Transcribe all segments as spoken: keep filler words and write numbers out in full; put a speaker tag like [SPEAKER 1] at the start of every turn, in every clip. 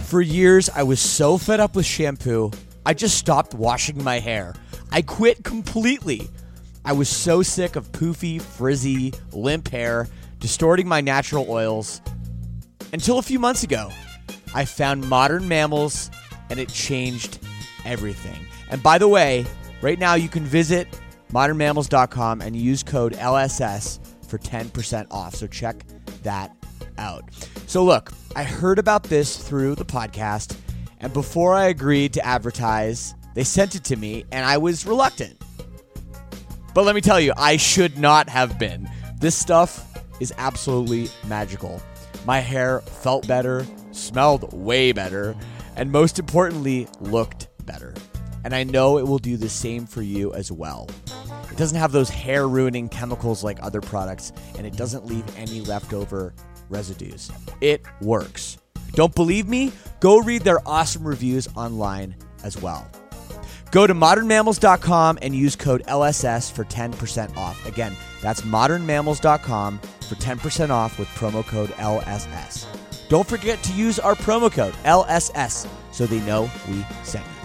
[SPEAKER 1] For years, I was so fed up with shampoo, I just stopped washing my hair. I quit completely. I was so sick of poofy, frizzy, limp hair, distorting my natural oils. Until a few months ago, I found Modern Mammals, and it changed everything. And by the way, right now you can visit modern mammals dot com and use code L S S for ten percent off. So check that out. So look, I heard about this through the podcast, and before I agreed to advertise, they sent it to me, and I was reluctant. But let me tell you, I should not have been. This stuff is absolutely magical. My hair felt better, smelled way better, and most importantly, looked better. And I know it will do the same for you as well. It doesn't have those hair-ruining chemicals like other products, and it doesn't leave any leftover residues. It works. Don't believe me? Go read their awesome reviews online as well. Go to modern mammals dot com and use code L S S for ten percent off. Again, that's modern mammals dot com for ten percent off with promo code L S S. Don't forget to use our promo code L S S so they know we sent you.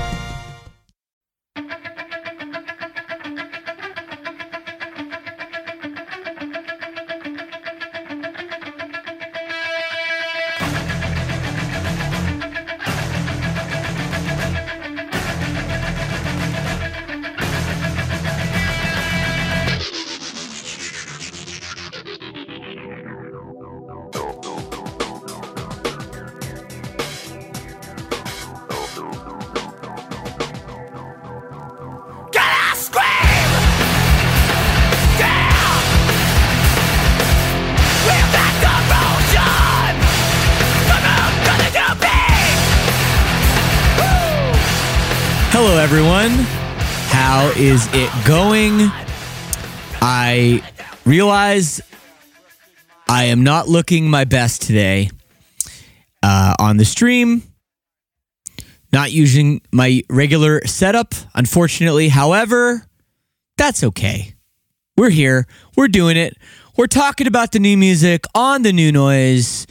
[SPEAKER 2] Hello, everyone. How is it going? I realize I am not looking my best today uh, on the stream. Not using my regular setup, unfortunately. However, that's okay. We're here. We're doing it. We're talking about the new music on the New Noise.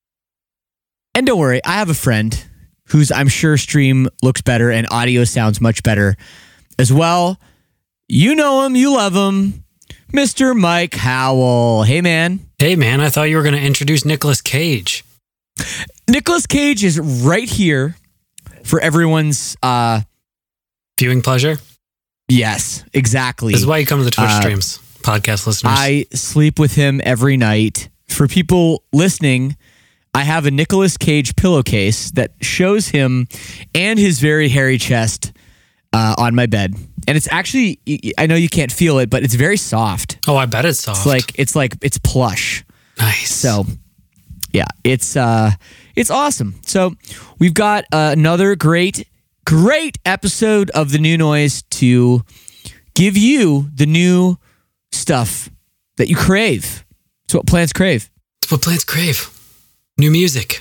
[SPEAKER 2] And don't worry, I have a friend whose I'm sure stream looks better and audio sounds much better as well. You know him, you love him, Mister Mike Howell. Hey, man.
[SPEAKER 3] Hey, man, I thought you were going to introduce Nicolas Cage.
[SPEAKER 2] Nicolas Cage is right here for everyone's... Uh,
[SPEAKER 3] viewing pleasure?
[SPEAKER 2] Yes, exactly.
[SPEAKER 3] This is why you come to the Twitch
[SPEAKER 2] uh,
[SPEAKER 3] streams, podcast listeners.
[SPEAKER 2] I sleep with him every night. For people listening, I have a Nicolas Cage pillowcase that shows him and his very hairy chest uh, on my bed. And it's actually, I know you can't feel it, but it's very soft.
[SPEAKER 3] Oh, I bet it's soft.
[SPEAKER 2] It's like, it's like, it's plush.
[SPEAKER 3] Nice.
[SPEAKER 2] So, yeah, it's, uh, it's awesome. So we've got uh, another great, great episode of The New Noise to give you the new stuff that you crave. It's what plants crave.
[SPEAKER 3] It's what plants crave. New music.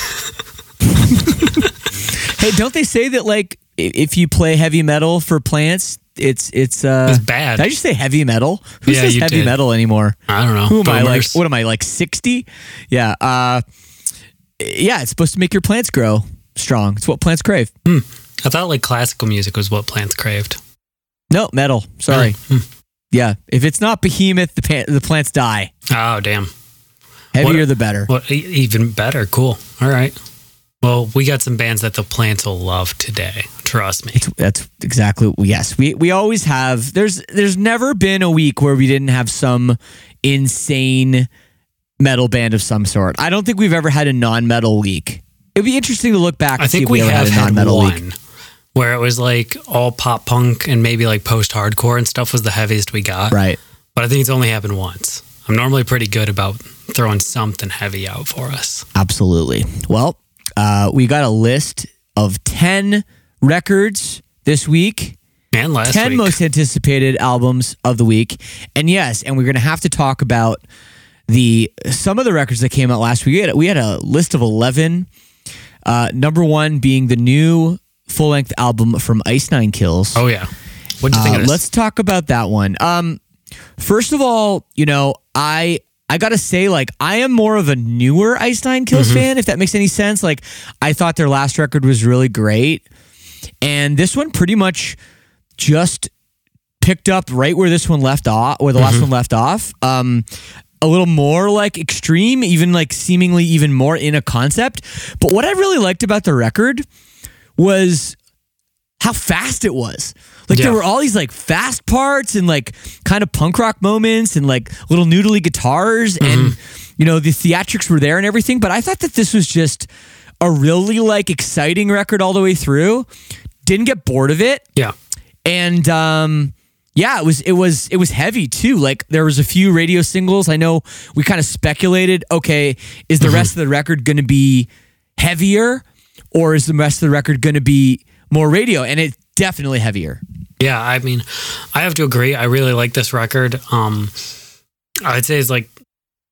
[SPEAKER 2] Hey, don't they say that like if you play heavy metal for plants, it's it's uh
[SPEAKER 3] it's bad.
[SPEAKER 2] Did I just say heavy metal? Who
[SPEAKER 3] yeah,
[SPEAKER 2] says
[SPEAKER 3] you
[SPEAKER 2] heavy
[SPEAKER 3] did.
[SPEAKER 2] metal anymore?
[SPEAKER 3] I don't know.
[SPEAKER 2] Who am
[SPEAKER 3] Boomers.
[SPEAKER 2] I like? What am I like? sixty? Yeah. Uh, yeah. It's supposed to make your plants grow strong. It's what plants crave.
[SPEAKER 3] Hmm. I thought like classical music was what plants craved.
[SPEAKER 2] No, metal. Sorry.
[SPEAKER 3] Hmm.
[SPEAKER 2] Yeah. If it's not behemoth, the pan- the plants die.
[SPEAKER 3] Oh, damn.
[SPEAKER 2] Heavier
[SPEAKER 3] what,
[SPEAKER 2] the better.
[SPEAKER 3] Well, even better. Cool. All right. Well, we got some bands that the plants will love today. Trust me.
[SPEAKER 2] It's, that's exactly. Yes, we we always have. There's there's never been a week where we didn't have some insane metal band of some sort. I don't think we've ever had a non-metal week. It'd be interesting to look back.
[SPEAKER 3] I
[SPEAKER 2] and
[SPEAKER 3] think
[SPEAKER 2] see if
[SPEAKER 3] we,
[SPEAKER 2] we ever
[SPEAKER 3] have
[SPEAKER 2] had a
[SPEAKER 3] had
[SPEAKER 2] non-metal
[SPEAKER 3] one
[SPEAKER 2] week
[SPEAKER 3] where it was like all pop punk and maybe like post-hardcore and stuff was the heaviest we got.
[SPEAKER 2] Right.
[SPEAKER 3] But I think it's only happened once. I'm normally pretty good about throwing something heavy out for us.
[SPEAKER 2] Absolutely. Well, uh, we got a list of ten records this week.
[SPEAKER 3] And last
[SPEAKER 2] ten
[SPEAKER 3] week.
[SPEAKER 2] most anticipated albums of the week. And yes, and we're going to have to talk about the some of the records that came out last week. We had, we had a list of eleven. Uh, number one being the new full-length album from Ice Nine Kills.
[SPEAKER 3] Oh, yeah. What'd you think
[SPEAKER 2] uh,
[SPEAKER 3] of this?
[SPEAKER 2] Let's talk about that one. Um, first of all, you know, I I gotta say, like, I am more of a newer Ice Nine Kills mm-hmm. fan, if that makes any sense. Like, I thought their last record was really great, and this one pretty much just picked up right where this one left off, where the mm-hmm. last one left off. Um, a little more like extreme, even like seemingly even more in a concept. But what I really liked about the record was how fast it was. Like yeah. there were all these like fast parts and like kind of punk rock moments and like little noodly guitars mm-hmm. and you know the theatrics were there and everything. But I thought that this was just a really like exciting record all the way through. Didn't get bored of it.
[SPEAKER 3] Yeah.
[SPEAKER 2] And um yeah, it was it was it was heavy too. Like there was a few radio singles. I know we kind of speculated, okay, is the mm-hmm. rest of the record going to be heavier or is the rest of the record going to be more radio? And it's definitely heavier.
[SPEAKER 3] Yeah, I mean, I have to agree. I really like this record. Um, I'd say it's like,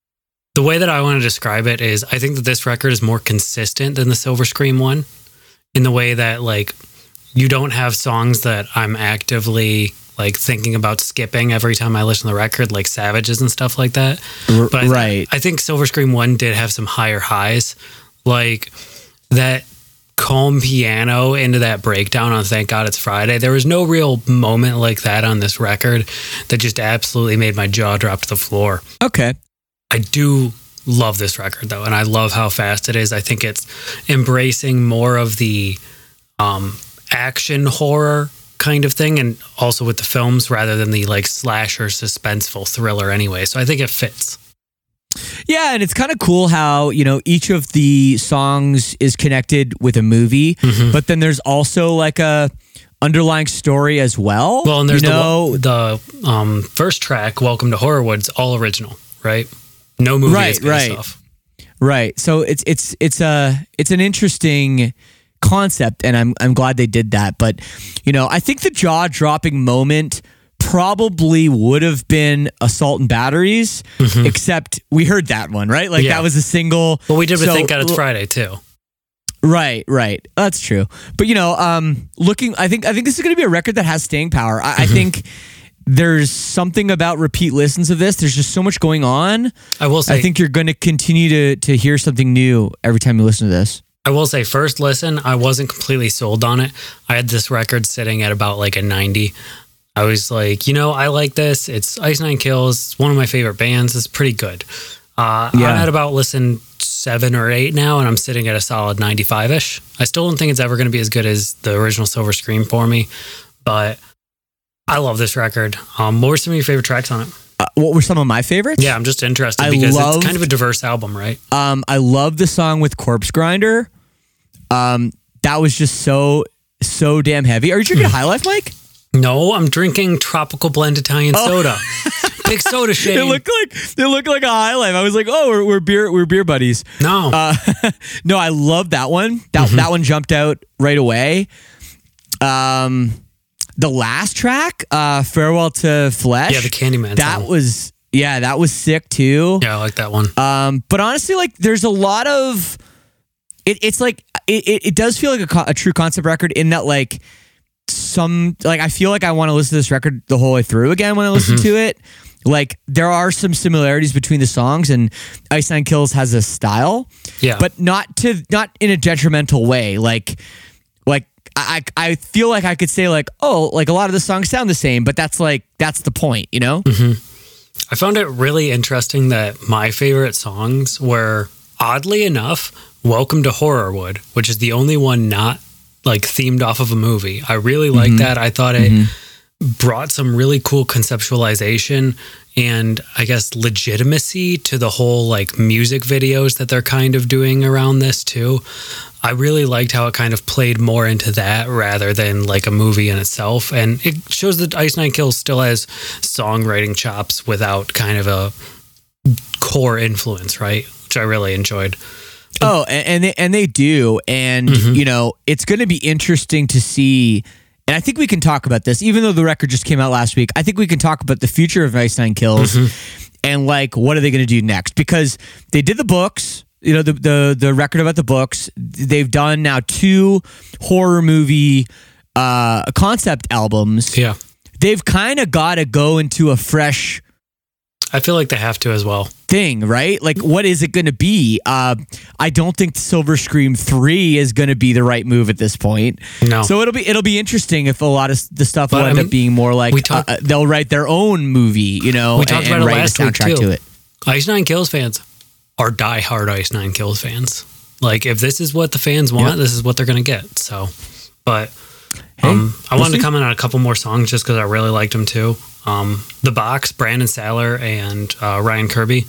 [SPEAKER 3] the way that I want to describe it is I think that this record is more consistent than the Silver Scream one in the way that like you don't have songs that I'm actively like thinking about skipping every time I listen to the record, like Savages and stuff like that. But I th-
[SPEAKER 2] right.
[SPEAKER 3] I think Silver Scream one did have some higher highs, like that calm piano into that breakdown on Thank God It's Friday. There was no real moment like that on this record that just absolutely made my jaw drop to the floor.
[SPEAKER 2] Okay.
[SPEAKER 3] I do love this record though, and I love how fast it is. I think it's embracing more of the um, action horror kind of thing, and also with the films rather than the like slasher suspenseful thriller anyway. So I think it fits.
[SPEAKER 2] Yeah, and it's kind of cool how, you know, each of the songs is connected with a movie, mm-hmm. but then there's also like a underlying story as well.
[SPEAKER 3] Well, and there's
[SPEAKER 2] you know,
[SPEAKER 3] the the um, first track, Welcome to Horrorwood's all original, right? No movie
[SPEAKER 2] right, right.
[SPEAKER 3] stuff.
[SPEAKER 2] Right. So it's it's it's a it's an interesting concept, and I'm I'm glad they did that. But you know, I think the jaw-dropping moment probably would have been Assault and Batteries, mm-hmm. except we heard that one, right? Like yeah. that was a single.
[SPEAKER 3] Well, we did with
[SPEAKER 2] so,
[SPEAKER 3] Thank God It's Friday too.
[SPEAKER 2] Right, right. That's true. But you know, um, looking, I think I think this is going to be a record that has staying power. I, mm-hmm. I think there's something about repeat listens of this. There's just so much going on.
[SPEAKER 3] I will say,
[SPEAKER 2] I think you're going to continue to to hear something new every time you listen to this.
[SPEAKER 3] I will say, first listen, I wasn't completely sold on it. I had this record sitting at about like a ninety. I was like, you know, I like this. It's Ice Nine Kills. It's one of my favorite bands. It's pretty good. Uh, yeah. I'm at about listen seven or eight now, and I'm sitting at a solid ninety-five-ish. I still don't think it's ever going to be as good as the original Silver Scream for me, but I love this record. Um, what were some of your favorite tracks on it?
[SPEAKER 2] Uh, what were some of my favorites?
[SPEAKER 3] Yeah, I'm just interested
[SPEAKER 2] I
[SPEAKER 3] because
[SPEAKER 2] loved,
[SPEAKER 3] it's kind of a diverse album, right?
[SPEAKER 2] Um, I love the song with Corpse Grinder. Um, that was just so, so damn heavy. Are you drinking High Life, Mike?
[SPEAKER 3] No, I'm drinking tropical blend Italian oh. soda. Big soda shade.
[SPEAKER 2] It looked like it looked like a High Life. I was like, oh, we're, we're beer we're beer buddies.
[SPEAKER 3] No,
[SPEAKER 2] uh, no, I love that one. That mm-hmm. that one jumped out right away. Um, the last track, uh, Farewell to Flesh.
[SPEAKER 3] Yeah, the Candyman.
[SPEAKER 2] That
[SPEAKER 3] song.
[SPEAKER 2] was yeah, that was sick too.
[SPEAKER 3] Yeah, I like that one.
[SPEAKER 2] Um, but honestly, like, there's a lot of it. It's like it. It, it does feel like a, co- a true concept record in that, like. Some like I feel like I want to listen to this record the whole way through again when I listen mm-hmm. to it. Like there are some similarities between the songs, and Ice Nine Kills has a style,
[SPEAKER 3] yeah,
[SPEAKER 2] but not to not in a detrimental way. Like, like I I feel like I could say like oh like a lot of the songs sound the same, but that's like that's the point, you know.
[SPEAKER 3] Mm-hmm. I found it really interesting that my favorite songs were oddly enough Welcome to Horrorwood, which is the only one not like themed off of a movie. I really like mm-hmm. that. I thought it mm-hmm. brought some really cool conceptualization and I guess legitimacy to the whole like music videos that they're kind of doing around this too. I really liked how it kind of played more into that rather than like a movie in itself. And it shows that Ice Nine Kills still has songwriting chops without kind of a core influence, right? Which I really enjoyed.
[SPEAKER 2] Oh, and they, and they do. And, mm-hmm. you know, it's going to be interesting to see. And I think we can talk about this, even though the record just came out last week. I think we can talk about the future of Ice Nine Kills mm-hmm. and, like, what are they going to do next? Because they did the books, you know, the, the, the record about the books. They've done now two horror movie uh, concept albums.
[SPEAKER 3] Yeah.
[SPEAKER 2] They've kind of got to go into a fresh
[SPEAKER 3] I feel like they have to as well.
[SPEAKER 2] thing, right? Like, what is it going to be? Uh, I don't think Silver Scream three is going to be the right move at this point.
[SPEAKER 3] No.
[SPEAKER 2] So it'll be it'll be interesting if a lot of the stuff
[SPEAKER 3] But,
[SPEAKER 2] will
[SPEAKER 3] I
[SPEAKER 2] end
[SPEAKER 3] mean,
[SPEAKER 2] up being more like
[SPEAKER 3] we talk-
[SPEAKER 2] uh, they'll write their own movie, you know,
[SPEAKER 3] We talked
[SPEAKER 2] and,
[SPEAKER 3] about
[SPEAKER 2] and
[SPEAKER 3] it
[SPEAKER 2] write
[SPEAKER 3] last
[SPEAKER 2] a
[SPEAKER 3] week,
[SPEAKER 2] soundtrack
[SPEAKER 3] too.
[SPEAKER 2] to it.
[SPEAKER 3] Ice Nine Kills fans are diehard Ice Nine Kills fans. Like, if this is what the fans want,
[SPEAKER 2] Yep.
[SPEAKER 3] this is what they're going to get. So, but
[SPEAKER 2] Hey,
[SPEAKER 3] um, I
[SPEAKER 2] we'll
[SPEAKER 3] wanted
[SPEAKER 2] see.
[SPEAKER 3] to comment on a couple more songs just because I really liked them too. Um, The Box, Brandon Saller and uh, Ryan Kirby.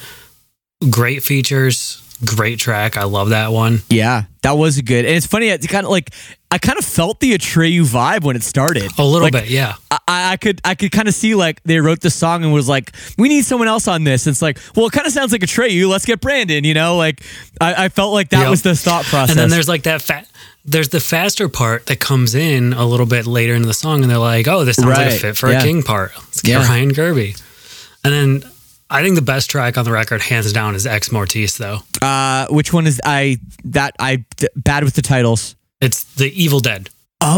[SPEAKER 3] Great features, great track. I love that one.
[SPEAKER 2] Yeah, that was good. And it's funny, it's kind of like I kind of felt the Atreyu vibe when it started.
[SPEAKER 3] A little
[SPEAKER 2] Like,
[SPEAKER 3] bit, yeah.
[SPEAKER 2] I, I could I could kind of see like they wrote the song and was like, we need someone else on this. It's like, well, it kind of sounds like Atreyu. Let's get Brandon. You know, like I, I felt like that
[SPEAKER 3] Yep.
[SPEAKER 2] was the thought process.
[SPEAKER 3] And then there's like that fat. There's the faster part that comes in a little bit later in the song, and they're like, "Oh, this sounds like a
[SPEAKER 2] Right,
[SPEAKER 3] fit for
[SPEAKER 2] yeah.
[SPEAKER 3] a King part." Let's get
[SPEAKER 2] Yeah.
[SPEAKER 3] Ryan Kirby. And then I think the best track on the record, hands down, is Ex Mortis. Though
[SPEAKER 2] uh, which one is I that I bad with the titles?
[SPEAKER 3] it's the Evil Dead.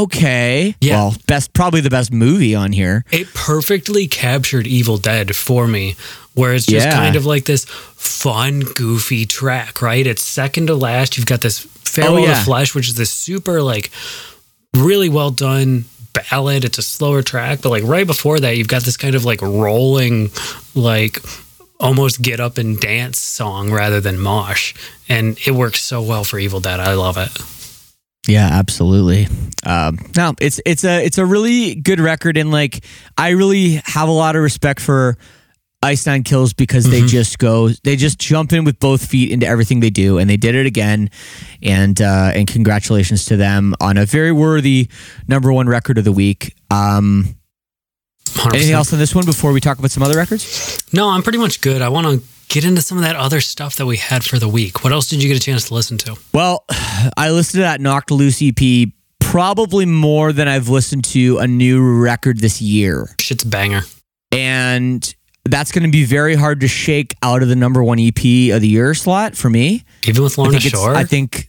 [SPEAKER 2] Okay,
[SPEAKER 3] Yeah.
[SPEAKER 2] well, best probably the best movie on here.
[SPEAKER 3] It perfectly captured Evil Dead for me, where it's just
[SPEAKER 2] Yeah.
[SPEAKER 3] kind of like this fun, goofy track, right? It's second to last. You've got this Farewell
[SPEAKER 2] Oh, yeah.
[SPEAKER 3] to Flesh, which is this super, like, really well done ballad. It's a slower track, but like right before that, you've got this kind of like rolling, like almost get up and dance song rather than mosh. And it works so well for Evil Dead. I love it.
[SPEAKER 2] Yeah, absolutely. Um, no, it's it's a it's a really good record, and like I really have a lot of respect for Ice Nine Kills because they just go, they just jump in with both feet into everything they do, and they did it again. And uh, and congratulations to them on a very worthy number one record of the week. Um,
[SPEAKER 3] one hundred percent.
[SPEAKER 2] anything else on this one before we talk about some other records?
[SPEAKER 3] No, I'm pretty much good. I want to get into some of that other stuff that we had for the week. What else did you get a chance to listen to?
[SPEAKER 2] Well, I listened to that Knocked Loose E P probably more than I've listened to a new record this year.
[SPEAKER 3] Shit's a banger.
[SPEAKER 2] And that's going to be very hard to shake out of the number one E P of the year slot for me.
[SPEAKER 3] Even with
[SPEAKER 2] I
[SPEAKER 3] Lorna
[SPEAKER 2] think it's-
[SPEAKER 3] Shore?
[SPEAKER 2] I think,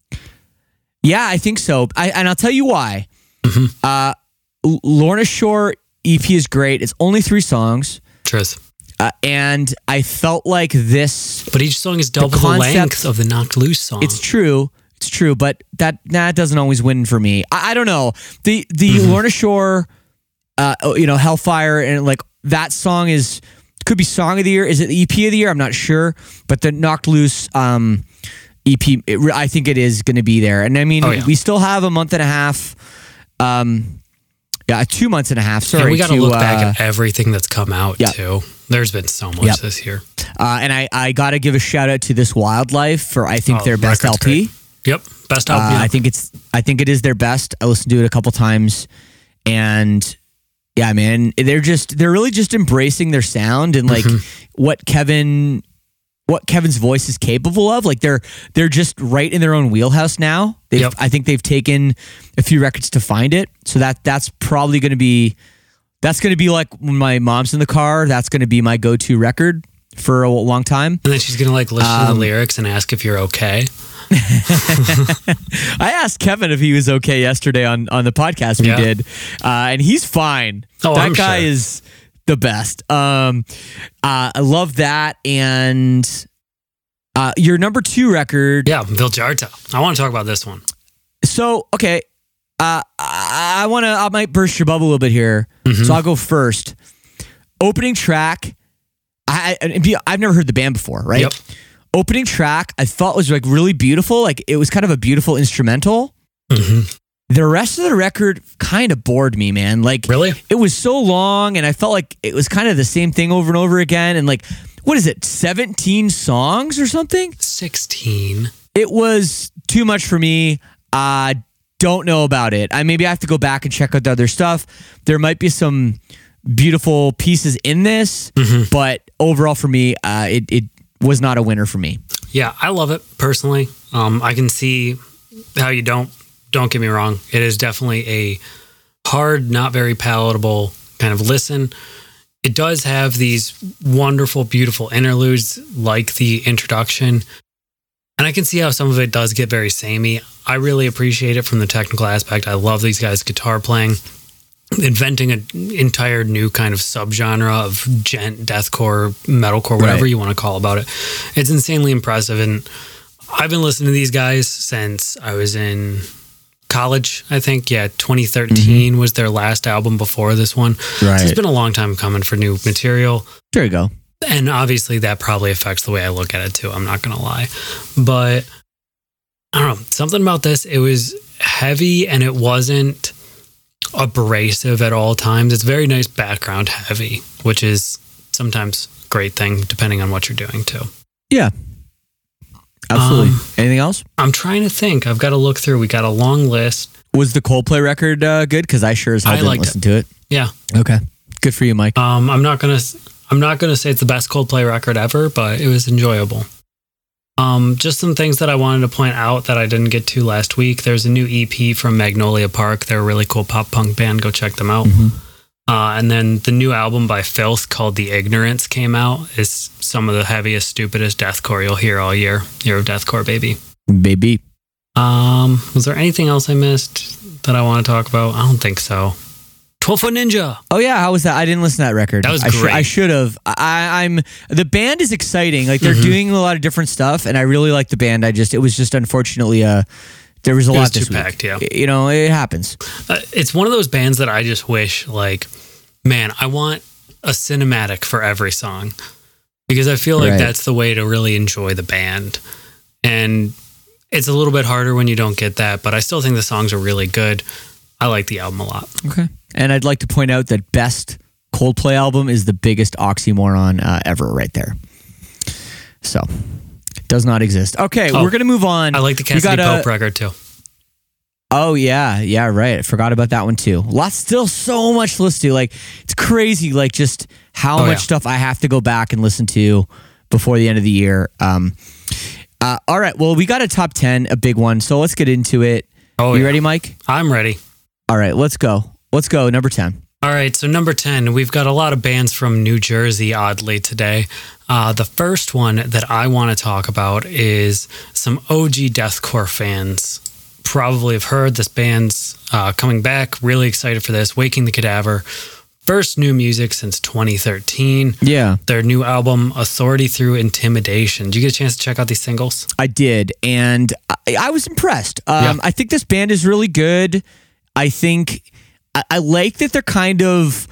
[SPEAKER 2] yeah, I think so. I, and I'll tell you why.
[SPEAKER 3] Mm-hmm.
[SPEAKER 2] Uh, L- Lorna Shore E P is great. It's only three songs.
[SPEAKER 3] Truth.
[SPEAKER 2] Uh, and I felt like this,
[SPEAKER 3] But each song is double the,
[SPEAKER 2] concept-
[SPEAKER 3] length of the Knocked Loose song.
[SPEAKER 2] it's true. It's true, but that that doesn't always win for me. I, I don't know. The the
[SPEAKER 3] Mm-hmm.
[SPEAKER 2] Lorna Shore, uh, you know, Hellfire, and like that song is could be song of the year. Is it the E P of the year? I'm not sure. But the Knocked Loose um, E P, it, re- I think it is going to be there. And I mean,
[SPEAKER 3] Oh, yeah.
[SPEAKER 2] we still have a month and a half. Um, yeah, two months and a half. Sorry,
[SPEAKER 3] and we got to
[SPEAKER 2] to,
[SPEAKER 3] look back
[SPEAKER 2] uh,
[SPEAKER 3] at everything that's come out,
[SPEAKER 2] yeah.
[SPEAKER 3] too. There's been so much
[SPEAKER 2] Yep.
[SPEAKER 3] this year.
[SPEAKER 2] uh, and I I got to give a shout out to This Wildlife for I think
[SPEAKER 3] Oh,
[SPEAKER 2] their best L
[SPEAKER 3] record's
[SPEAKER 2] P.
[SPEAKER 3] great. Yep. Best
[SPEAKER 2] Uh,
[SPEAKER 3] album.
[SPEAKER 2] I think it's I think it is their best. I listened to it a couple times, and yeah, man, they're just they're really just embracing their sound and like what Kevin what Kevin's voice is capable of. Like they're they're just right in their own wheelhouse now. They've,
[SPEAKER 3] Yep.
[SPEAKER 2] I think they've taken a few records to find it, so that that's probably going to be that's going to be like when my mom's in the car. That's going to be my go to record for a long time.
[SPEAKER 3] and then she's going to like listen to
[SPEAKER 2] Um,
[SPEAKER 3] the lyrics and ask if you're okay.
[SPEAKER 2] I asked Kevin if he was okay yesterday on, on the podcast we
[SPEAKER 3] Yeah.
[SPEAKER 2] did, uh, and he's fine.
[SPEAKER 3] Oh,
[SPEAKER 2] that
[SPEAKER 3] I'm
[SPEAKER 2] guy
[SPEAKER 3] sure.
[SPEAKER 2] is the best. Um, uh, I love that. And uh, your number two record.
[SPEAKER 3] Yeah. Viljarta. I want to talk about this one.
[SPEAKER 2] So, okay, uh, I, I want to, I might burst your bubble a little bit here.
[SPEAKER 3] Mm-hmm.
[SPEAKER 2] So I'll go first. Opening track. I, I, I've never heard the band before, right?
[SPEAKER 3] Yep.
[SPEAKER 2] Opening track I thought was like really beautiful. Like it was kind of a beautiful instrumental.
[SPEAKER 3] Mm-hmm.
[SPEAKER 2] The rest of the record kind of bored me, man. Like
[SPEAKER 3] Really?
[SPEAKER 2] it was so long and I felt like it was kind of the same thing over and over again. And like, what is it? seventeen songs or something?
[SPEAKER 3] sixteen.
[SPEAKER 2] It was too much for me. I don't know about it. I maybe I have to go back and check out the other stuff. There might be some beautiful pieces in this,
[SPEAKER 3] Mm-hmm.
[SPEAKER 2] but overall for me, uh, it, it was not a winner for me.
[SPEAKER 3] Yeah, I love it personally. Um, I can see how you don't. Don't get me wrong. It is definitely a hard, not very palatable kind of listen. It does have these wonderful, beautiful interludes like the introduction. And I can see how some of it does get very samey. I really appreciate it from the technical aspect. I love these guys' guitar playing. inventing an entire new kind of subgenre of gent, deathcore, metalcore, whatever
[SPEAKER 2] Right.
[SPEAKER 3] you want to call about it. It's insanely impressive. And I've been listening to these guys since I was in college, I think. Yeah, twenty thirteen mm-hmm. was their last album before this one.
[SPEAKER 2] Right.
[SPEAKER 3] So it's been a long time coming for new material.
[SPEAKER 2] There you go.
[SPEAKER 3] And obviously that probably affects the way I look at it too. I'm not going to lie. But I don't know, something about this, it was heavy and it wasn't abrasive at all times. It's very nice background heavy, which is sometimes a great thing depending on what you're doing too.
[SPEAKER 2] Yeah. Absolutely.
[SPEAKER 3] Um,
[SPEAKER 2] Anything else?
[SPEAKER 3] I'm trying to think. I've got to look through. We got a long list.
[SPEAKER 2] Was the Coldplay record uh, good? Because I sure as hell
[SPEAKER 3] I
[SPEAKER 2] didn't
[SPEAKER 3] liked
[SPEAKER 2] listen
[SPEAKER 3] it.
[SPEAKER 2] to it.
[SPEAKER 3] Yeah.
[SPEAKER 2] Okay. Good for you, Mike.
[SPEAKER 3] Um, I'm not gonna. I'm not gonna say it's the best Coldplay record ever, but it was enjoyable. Um, just some things that I wanted to point out that I didn't get to last week. There's a new E P from Magnolia Park. They're a really cool pop punk band. Go check them out.
[SPEAKER 2] Mm-hmm.
[SPEAKER 3] Uh, and then the new album by Filth called The Ignorance came out. It's some of the heaviest, stupidest deathcore you'll hear all year. Year of Deathcore, baby.
[SPEAKER 2] Baby.
[SPEAKER 3] Um, was there anything else I missed that I want to talk about? I don't think so. twelve Foot Ninja.
[SPEAKER 2] Oh yeah, how was that? I didn't listen to that record.
[SPEAKER 3] That was
[SPEAKER 2] I
[SPEAKER 3] great.
[SPEAKER 2] Sh- I should have. I, I'm the band is exciting. Like they're
[SPEAKER 3] Mhm.
[SPEAKER 2] doing a lot of different stuff, and I really like the band. I just it was just unfortunately uh there was a
[SPEAKER 3] It
[SPEAKER 2] lot
[SPEAKER 3] was
[SPEAKER 2] this
[SPEAKER 3] too
[SPEAKER 2] week.
[SPEAKER 3] packed, yeah.
[SPEAKER 2] You know, it happens.
[SPEAKER 3] Uh, it's one of those bands that I just wish, like, man, I want a cinematic for every song because I feel like
[SPEAKER 2] Right.
[SPEAKER 3] that's the way to really enjoy the band. And it's a little bit harder when you don't get that, but I still think the songs are really good. I like the album a lot.
[SPEAKER 2] Okay. And I'd like to point out that best Coldplay album is the biggest oxymoron uh, ever, right there. So, does not exist. Okay,
[SPEAKER 3] Oh,
[SPEAKER 2] we're gonna move on.
[SPEAKER 3] I like the
[SPEAKER 2] We
[SPEAKER 3] Cassidy
[SPEAKER 2] got, uh,
[SPEAKER 3] Pope record too.
[SPEAKER 2] Oh yeah, yeah, right. I forgot about that one too. Lots, still so much to listen to. Like it's crazy, like just how
[SPEAKER 3] Oh,
[SPEAKER 2] much
[SPEAKER 3] yeah.
[SPEAKER 2] stuff I have to go back and listen to before the end of the year. Um, uh, all right, well, we got a top ten, a big one. So let's get into it.
[SPEAKER 3] Oh,
[SPEAKER 2] you
[SPEAKER 3] yeah.
[SPEAKER 2] ready, Mike?
[SPEAKER 3] I'm ready.
[SPEAKER 2] All right, let's go. Let's go. Number ten.
[SPEAKER 3] All right, so number ten, we've got a lot of bands from New Jersey, oddly, today. Uh, the first one that I want to talk about is some O G deathcore fans probably have heard this band's uh, coming back. Really excited for this. Waking the Cadaver. First new music since twenty thirteen.
[SPEAKER 2] Yeah,
[SPEAKER 3] Their new album, Authority Through Intimidation. Did you get a chance to check out these singles?
[SPEAKER 2] I did, and I, I was impressed. Um,
[SPEAKER 3] Yeah.
[SPEAKER 2] I think this band is really good. I think I, I like that they're kind of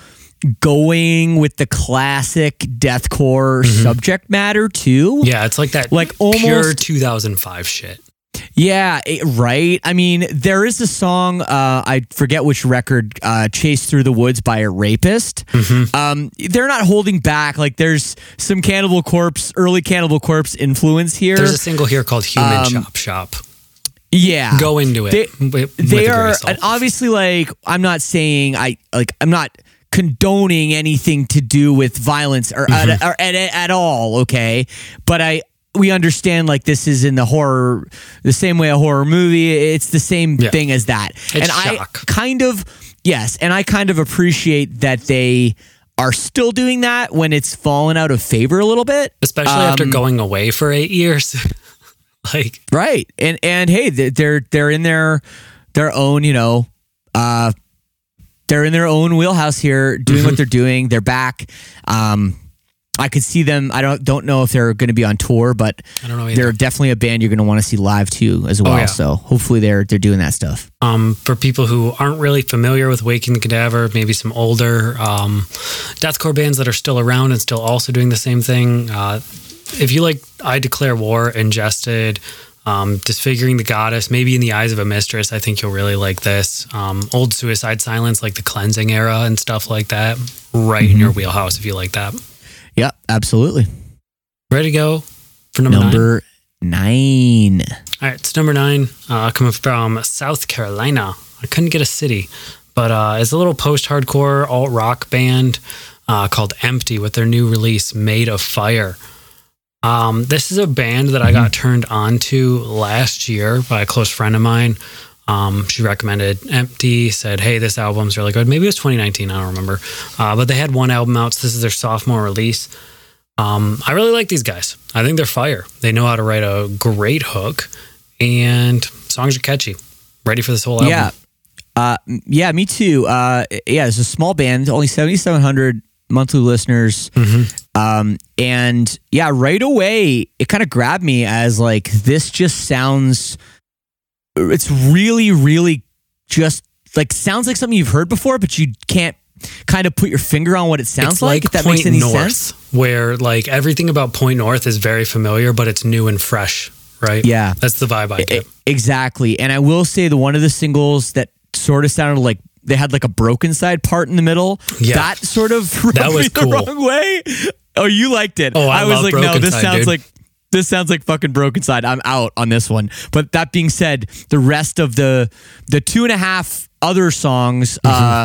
[SPEAKER 2] going with the classic deathcore subject matter too.
[SPEAKER 3] Yeah, it's like that
[SPEAKER 2] Like
[SPEAKER 3] pure
[SPEAKER 2] almost-
[SPEAKER 3] two thousand five shit.
[SPEAKER 2] Yeah, it- right. I mean, there is a song, uh, I forget which record, uh, Chased Through the Woods by a Rapist.
[SPEAKER 3] Mm-hmm.
[SPEAKER 2] Um, they're not holding back. Like, there's some Cannibal Corpse, early Cannibal Corpse influence here.
[SPEAKER 3] There's a single here called Human
[SPEAKER 2] Um,
[SPEAKER 3] Chop Shop.
[SPEAKER 2] yeah.
[SPEAKER 3] Go into it.
[SPEAKER 2] They,
[SPEAKER 3] with, with
[SPEAKER 2] they
[SPEAKER 3] a grain
[SPEAKER 2] are,
[SPEAKER 3] of salt.
[SPEAKER 2] and obviously, like, I'm not saying, I, like, I'm not condoning anything to do with violence or,
[SPEAKER 3] Mm-hmm.
[SPEAKER 2] at, or at, at all, okay? But I, we understand like this is in the horror, the same way a horror movie. It's the same
[SPEAKER 3] Yeah.
[SPEAKER 2] thing as that.
[SPEAKER 3] It's
[SPEAKER 2] and
[SPEAKER 3] shock.
[SPEAKER 2] I kind of, yes, and I kind of appreciate that they are still doing that when it's fallen out of favor a little bit.
[SPEAKER 3] Especially after
[SPEAKER 2] Um,
[SPEAKER 3] going away for eight years. Like,
[SPEAKER 2] Right. And and hey, they- they're they're in their their own, you know, uh they're in their own wheelhouse here doing what they're doing. They're back. Um I could see them. I don't don't know if they're going to be on tour, but
[SPEAKER 3] I don't know either.
[SPEAKER 2] they're definitely a band you're going to want to see live too as well.
[SPEAKER 3] yeah.
[SPEAKER 2] So hopefully they're they're doing that stuff.
[SPEAKER 3] um, for people who aren't really familiar with Waking the Cadaver, maybe some older um, deathcore bands that are still around and still also doing the same thing. Uh, if you like I Declare War, Ingested, um, Disfiguring the Goddess, maybe In the Eyes of a Mistress, I think you'll really like this. Um, old Suicide Silence, like the Cleansing era and stuff like that. Right in your wheelhouse if you like that.
[SPEAKER 2] Yeah, absolutely.
[SPEAKER 3] Ready to go for number, nine?
[SPEAKER 2] Number nine.
[SPEAKER 3] All right, it's number nine, uh, coming from South Carolina. I couldn't get a city, but uh, it's a little post-hardcore alt-rock band uh, called Empty with their new release, Made of Fire. Um, this is a band that I got turned on to last year by a close friend of mine. Um, she recommended Empty, said, hey, this album's really good. Maybe it was twenty nineteen, I don't remember. Uh, but they had one album out, so this is their sophomore release. Um, I really like these guys. I think they're fire. They know how to write a great hook, and songs are catchy. Ready for this whole album.
[SPEAKER 2] Yeah. Uh, yeah, me too. Uh, yeah, it's a small band, only seventy-seven hundred monthly listeners.
[SPEAKER 3] Mm-hmm.
[SPEAKER 2] Um, and yeah, right away, it kind of grabbed me as like, this just sounds, it's really, really just like, sounds like something you've heard before, but you can't kind of put your finger on what it sounds
[SPEAKER 3] It's
[SPEAKER 2] like,
[SPEAKER 3] like
[SPEAKER 2] if that
[SPEAKER 3] Point
[SPEAKER 2] makes any
[SPEAKER 3] North,
[SPEAKER 2] sense.
[SPEAKER 3] where like everything about Point North is very familiar, but it's new and fresh, right?
[SPEAKER 2] Yeah.
[SPEAKER 3] That's the vibe I get.
[SPEAKER 2] I- exactly. And I will say the one of the singles that sort of sounded like they had like a broken side part in the middle.
[SPEAKER 3] Yeah.
[SPEAKER 2] That sort of rubbed
[SPEAKER 3] That was
[SPEAKER 2] me
[SPEAKER 3] cool.
[SPEAKER 2] the wrong way. Oh, you liked it.
[SPEAKER 3] Oh, I
[SPEAKER 2] was
[SPEAKER 3] love
[SPEAKER 2] like, no,
[SPEAKER 3] Broken
[SPEAKER 2] this
[SPEAKER 3] Side,
[SPEAKER 2] sounds
[SPEAKER 3] dude.
[SPEAKER 2] like this sounds like fucking Broken Side. I'm out on this one. But that being said, the rest of the the two and a half other songs uh,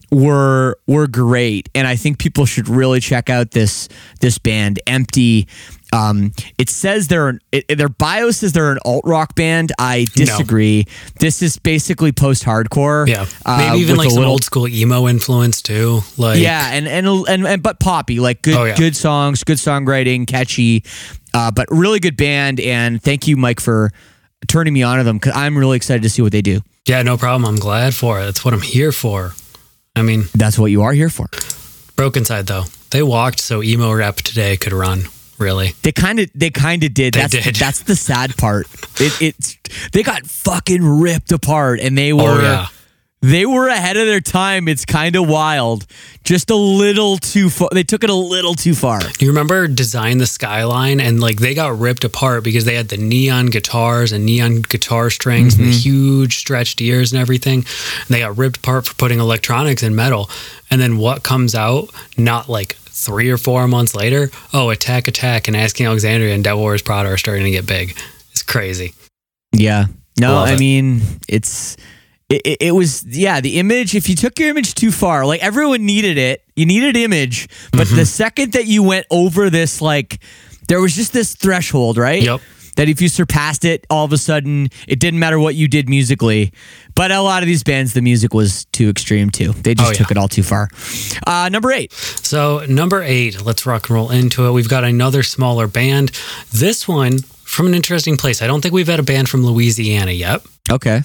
[SPEAKER 2] were were great, and I think people should really check out this this band, Empty. Um, it says they're an, it, their bio says they're an alt rock band. I disagree. This is basically post hardcore.
[SPEAKER 3] Yeah,
[SPEAKER 2] uh,
[SPEAKER 3] maybe even
[SPEAKER 2] with
[SPEAKER 3] like
[SPEAKER 2] a
[SPEAKER 3] some
[SPEAKER 2] little-
[SPEAKER 3] old school emo influence too. Like,
[SPEAKER 2] yeah, and and and, and but poppy, like good
[SPEAKER 3] Oh, yeah.
[SPEAKER 2] good songs, good songwriting, catchy, uh, but really good band. And thank you, Mike, for turning me on to them, because I'm really excited to see what they do.
[SPEAKER 3] yeah, no problem. I'm glad for it. That's what I'm here for. I mean,
[SPEAKER 2] That's what you are here for.
[SPEAKER 3] Broken Side though, they walked so emo rap today could run. Really,
[SPEAKER 2] They kind of they kind of did.
[SPEAKER 3] They
[SPEAKER 2] that's
[SPEAKER 3] did.
[SPEAKER 2] that's the sad part. It it's they got fucking ripped apart, and they were
[SPEAKER 3] oh yeah,
[SPEAKER 2] they were ahead of their time. It's kind of wild. Just a little too far. They took it a little too far.
[SPEAKER 3] you remember Design the Skyline, and like they got ripped apart because they had the neon guitars and neon guitar strings and the huge stretched ears and everything. And they got ripped apart for putting electronics in metal. And then what comes out? Not like three or four months later. Oh, Attack Attack and Asking Alexandria and Devil Wears Prada are starting to get big. It's crazy.
[SPEAKER 2] Yeah. No,
[SPEAKER 3] Love
[SPEAKER 2] I
[SPEAKER 3] it.
[SPEAKER 2] mean, it's it, it, it was yeah, the image, if you took your image too far, like everyone needed it. You needed image, but
[SPEAKER 3] Mm-hmm.
[SPEAKER 2] the second that you went over this, like there was just this threshold, right?
[SPEAKER 3] Yep.
[SPEAKER 2] That if you surpassed it, all of a sudden it didn't matter what you did musically. But a lot of these bands, the music was too extreme too. They just
[SPEAKER 3] Oh, yeah.
[SPEAKER 2] took it all too far. Uh, number eight.
[SPEAKER 3] So, number eight, let's rock and roll into it. We've got another smaller band. This one from an interesting place. I don't think we've had a band from Louisiana yet,
[SPEAKER 2] Okay.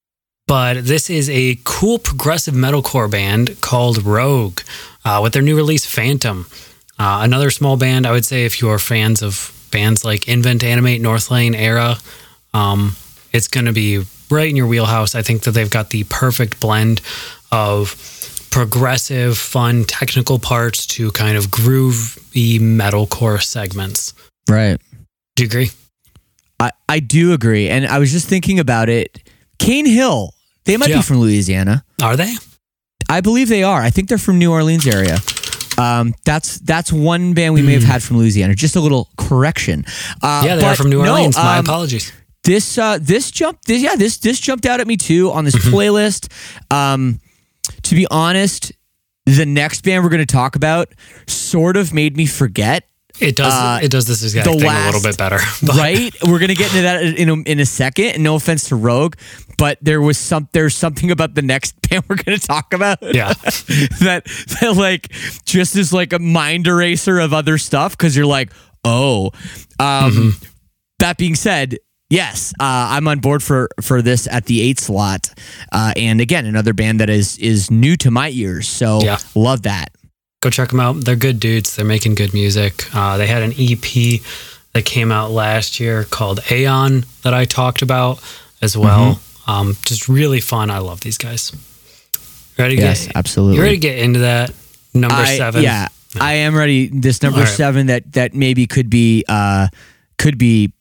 [SPEAKER 3] but this is a cool progressive metalcore band called Rogue uh, with their new release, Phantom. Uh, another small band, I would say, if you're fans of bands like Invent Animate, North Lane era, um, it's going to be right in your wheelhouse. I think that they've got the perfect blend of progressive, fun, technical parts to kind of groovy metalcore segments.
[SPEAKER 2] Right.
[SPEAKER 3] Do you agree?
[SPEAKER 2] I, I do agree. And I was just thinking about it. Cane Hill, they might
[SPEAKER 3] Yeah.
[SPEAKER 2] be from Louisiana.
[SPEAKER 3] Are they?
[SPEAKER 2] I believe they are. I think they're from New Orleans area. Um, that's that's one band we may have had from Louisiana. Just a little correction. Uh,
[SPEAKER 3] Yeah, they are
[SPEAKER 2] but
[SPEAKER 3] from New
[SPEAKER 2] no,
[SPEAKER 3] Orleans. My
[SPEAKER 2] um,
[SPEAKER 3] apologies.
[SPEAKER 2] This uh, this jumped. This, yeah, this this jumped out at me too on this
[SPEAKER 3] Mm-hmm.
[SPEAKER 2] playlist. Um, to be honest, the next band we're going to talk about sort of made me forget.
[SPEAKER 3] It does.
[SPEAKER 2] uh,
[SPEAKER 3] it does this exact
[SPEAKER 2] the
[SPEAKER 3] thing a
[SPEAKER 2] last-
[SPEAKER 3] little bit better. But-
[SPEAKER 2] Right? We're gonna get into that in a, in a second. And no offense to Rogue, but there was some there's something about the next band we're gonna talk about.
[SPEAKER 3] Yeah.
[SPEAKER 2] that that like just is like a mind eraser of other stuff, because you're like, oh. Um,
[SPEAKER 3] Mm-hmm.
[SPEAKER 2] That being said, yes, uh, I'm on board for for this at the eight slot. Uh, and again, another band that is is new to my ears. So
[SPEAKER 3] Yeah.
[SPEAKER 2] love that.
[SPEAKER 3] Go check them out. They're good dudes. They're making good music. Uh, they had an E P that came out last year called Aeon that I talked about as well.
[SPEAKER 2] Mm-hmm.
[SPEAKER 3] Um, just really fun. I love these guys. Ready to
[SPEAKER 2] Yes,
[SPEAKER 3] get
[SPEAKER 2] absolutely.
[SPEAKER 3] You ready to get into that? Number
[SPEAKER 2] I-
[SPEAKER 3] seven.
[SPEAKER 2] Yeah, I am ready. This number
[SPEAKER 3] All right.
[SPEAKER 2] seven that that maybe could be uh could be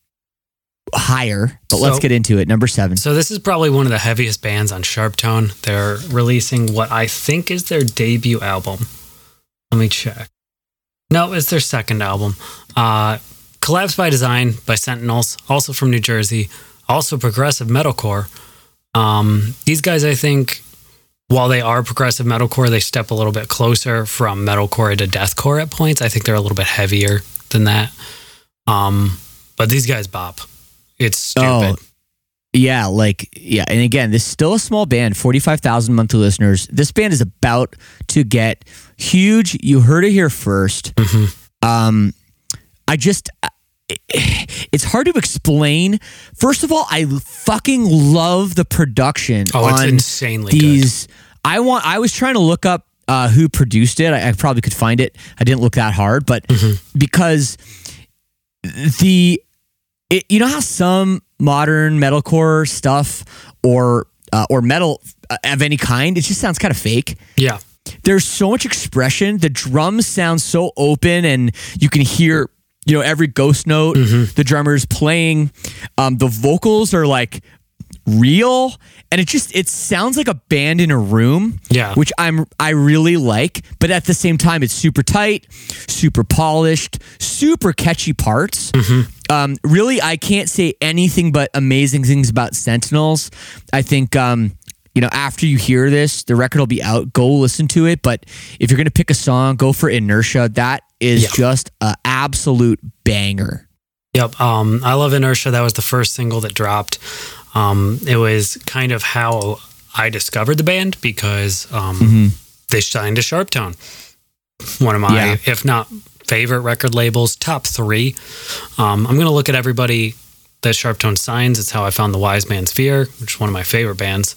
[SPEAKER 2] higher, but let's
[SPEAKER 3] So-
[SPEAKER 2] get into it. Number seven.
[SPEAKER 3] So this is probably one of the heaviest bands on Sharptone. They're releasing what I think is their debut album. Let me check. No, it's their second album. Uh, Collapse by Design by Sentinels, also from New Jersey, also progressive metalcore. Um, these guys, I think, while they are progressive metalcore, they step a little bit closer from metalcore to deathcore at points. I think they're a little bit heavier than that. Um, but these guys bop. It's stupid.
[SPEAKER 2] Oh, yeah, like yeah, and again, this is still a small band, forty-five thousand monthly listeners. This band is about to get huge. You heard it here first.
[SPEAKER 3] Mhm.
[SPEAKER 2] Um, I just it's hard to explain. First of all, I fucking love the production.
[SPEAKER 3] Oh, it's
[SPEAKER 2] on
[SPEAKER 3] insanely
[SPEAKER 2] these. Good. I want. I was trying to look up uh, who produced it. I, I probably could find it. I didn't look that hard, but mm-hmm. because the, it, you know how some modern metalcore stuff or uh, or metal of any kind, it just sounds kind of fake.
[SPEAKER 3] Yeah.
[SPEAKER 2] There's so much expression. The drums sound so open, and you can hear, you know, every ghost note mm-hmm. the drummer's playing. Um, the vocals are like real, and it just it sounds like a band in a room.
[SPEAKER 3] Yeah,
[SPEAKER 2] which I'm I really like. But at the same time, it's super tight, super polished, super catchy parts. Mm-hmm. Um, really, I can't say anything but amazing things about Sentinels. I think. Um, You know, after you hear this, the record will be out. Go listen to it. But if you're going to pick a song, go for Inertia. That is yep. just an absolute banger.
[SPEAKER 3] Yep. Um, I love Inertia. That was the first single that dropped. Um, it was kind of how I discovered the band because um, mm-hmm. they signed to Sharptone. One of my, yeah. if not favorite record labels, top three. Um, I'm going to look at everybody that Sharptone signs. It's how I found the Wise Man's Fear, which is one of my favorite bands.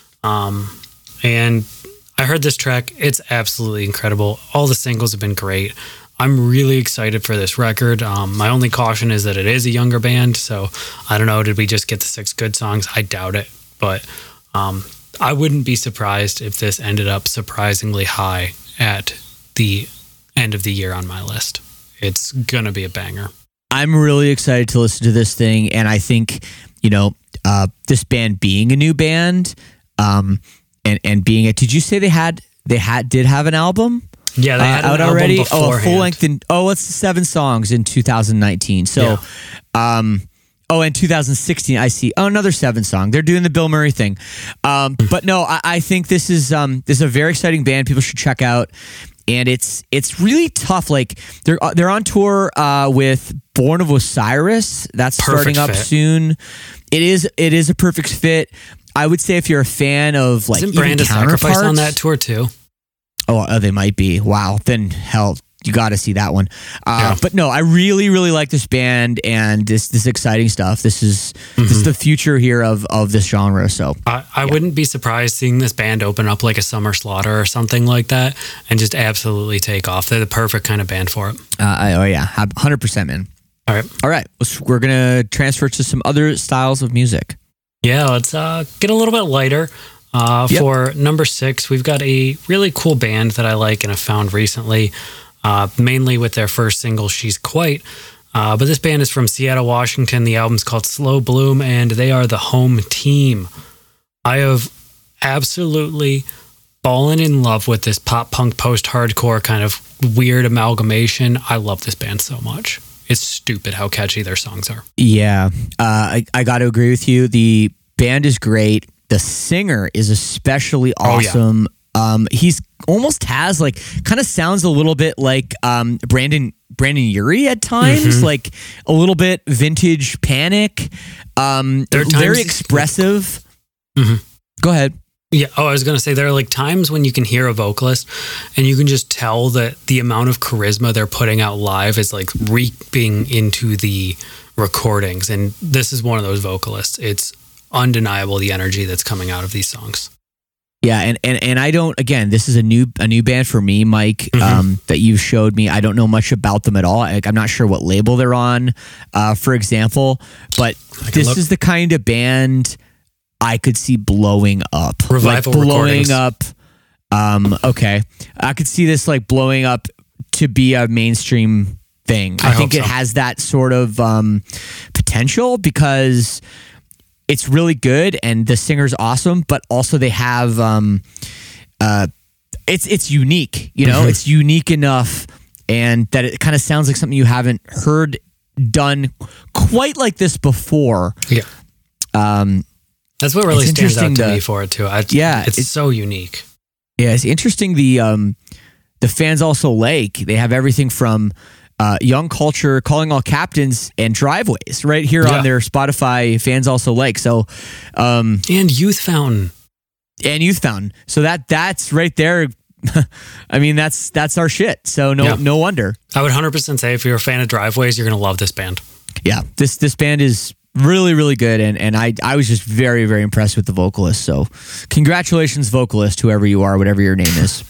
[SPEAKER 3] Um, and I heard this track. It's absolutely incredible. All the singles have been great. I'm really excited for this record. Um, my only caution is that it is a younger band. So I don't know. Did we just get the six good songs? I doubt it. But um, I wouldn't be surprised if this ended up surprisingly high at the end of the year on my list. It's going to be a banger.
[SPEAKER 2] I'm really excited to listen to this thing. And I think, you know, uh, this band being a new band, Um, and, and being it, did you say they had, they had, did have an album?
[SPEAKER 3] Yeah, they had
[SPEAKER 2] uh,
[SPEAKER 3] an
[SPEAKER 2] out
[SPEAKER 3] album
[SPEAKER 2] already.
[SPEAKER 3] beforehand.
[SPEAKER 2] Oh, a full length. In, oh, it's seven songs in two thousand nineteen. So, yeah. um, oh, and two thousand sixteen, I see. Oh, another seven song. They're doing the Bill Murray thing. Um, but no, I, I think this is, um, this is a very exciting band. People should check out. And it's, it's really tough. Like they're, they're on tour, uh, with Born of Osiris. That's
[SPEAKER 3] Perfect
[SPEAKER 2] starting up
[SPEAKER 3] fit.
[SPEAKER 2] soon. It is, it is a perfect fit. I would say if you're a fan of like
[SPEAKER 3] Isn't Brand of Sacrifice on that tour too?
[SPEAKER 2] Oh, oh, they might be. Wow. Then hell, you got to see that one. Uh,
[SPEAKER 3] yeah.
[SPEAKER 2] But no, I really, really like this band and this this exciting stuff. This is mm-hmm. this is the future here of of this genre. So
[SPEAKER 3] I, I
[SPEAKER 2] yeah.
[SPEAKER 3] wouldn't be surprised seeing this band open up like a Summer Slaughter or something like that and just absolutely take off. They're the perfect kind of band for it.
[SPEAKER 2] Uh, I, oh yeah, one hundred percent, man.
[SPEAKER 3] All right.
[SPEAKER 2] All right. We're gonna transfer to some other styles of music.
[SPEAKER 3] Yeah, let's uh, get a little bit lighter. Uh,
[SPEAKER 2] yep.
[SPEAKER 3] For number six, we've got a really cool band that I like and have found recently, uh, mainly with their first single, She's Quite. Uh, but this band is from Seattle, Washington. The album's called Slow Bloom, and they are the Home Team. I have absolutely fallen in love with this pop-punk, post-hardcore kind of weird amalgamation. I love this band so much. It's stupid how catchy their songs are.
[SPEAKER 2] Yeah, uh, I, I got to agree with you. The band is great. The singer is especially awesome. Oh, yeah. Um, he's almost has like kind of sounds a little bit like um, Brandon Brandon Urie at times, mm-hmm. like a little bit vintage Panic. Um,
[SPEAKER 3] there are times,
[SPEAKER 2] very expressive.
[SPEAKER 3] Mm-hmm.
[SPEAKER 2] Go ahead.
[SPEAKER 3] Yeah. Oh, I was going to say there are like times when you can hear a vocalist and you can just tell that the amount of charisma they're putting out live is like reaping into the recordings. And this is one of those vocalists. It's undeniable the energy that's coming out of these songs.
[SPEAKER 2] Yeah. And, and, and I don't, again, this is a new, a new band for me, Mike, mm-hmm. um, that you've showed me. I don't know much about them at all. I, I'm not sure what label they're on, uh, for example, but this look. is the kind of band I could see blowing up.
[SPEAKER 3] Revival
[SPEAKER 2] like blowing
[SPEAKER 3] recordings.
[SPEAKER 2] up. Um, okay. I could see this like blowing up to be a mainstream thing. I,
[SPEAKER 3] I
[SPEAKER 2] think
[SPEAKER 3] hope
[SPEAKER 2] it
[SPEAKER 3] so.
[SPEAKER 2] has that sort of um, potential because it's really good and the singer's awesome, but also they have um, uh, it's it's unique, you know, mm-hmm. it's unique enough and that it kind of sounds like something you haven't heard done quite like this before.
[SPEAKER 3] Yeah.
[SPEAKER 2] Um
[SPEAKER 3] That's what really stands out to
[SPEAKER 2] to,
[SPEAKER 3] me for it too. I,
[SPEAKER 2] yeah,
[SPEAKER 3] it's,
[SPEAKER 2] it's
[SPEAKER 3] so unique.
[SPEAKER 2] Yeah, it's interesting. The um, the fans also like they have everything from uh, Young Culture, Calling All Captains, and Driveways right here
[SPEAKER 3] yeah.
[SPEAKER 2] on their Spotify. Fans also like so, um,
[SPEAKER 3] and Youth Fountain
[SPEAKER 2] and Youth Fountain. So that that's right there. I mean, that's that's our shit. So no
[SPEAKER 3] yeah.
[SPEAKER 2] no wonder.
[SPEAKER 3] I would one hundred percent say if you're a fan of Driveways, you're gonna love this band.
[SPEAKER 2] Yeah, this this band is really, really good, and and I I was just very, very impressed with the vocalist. So, congratulations, vocalist, whoever you are, whatever your name is.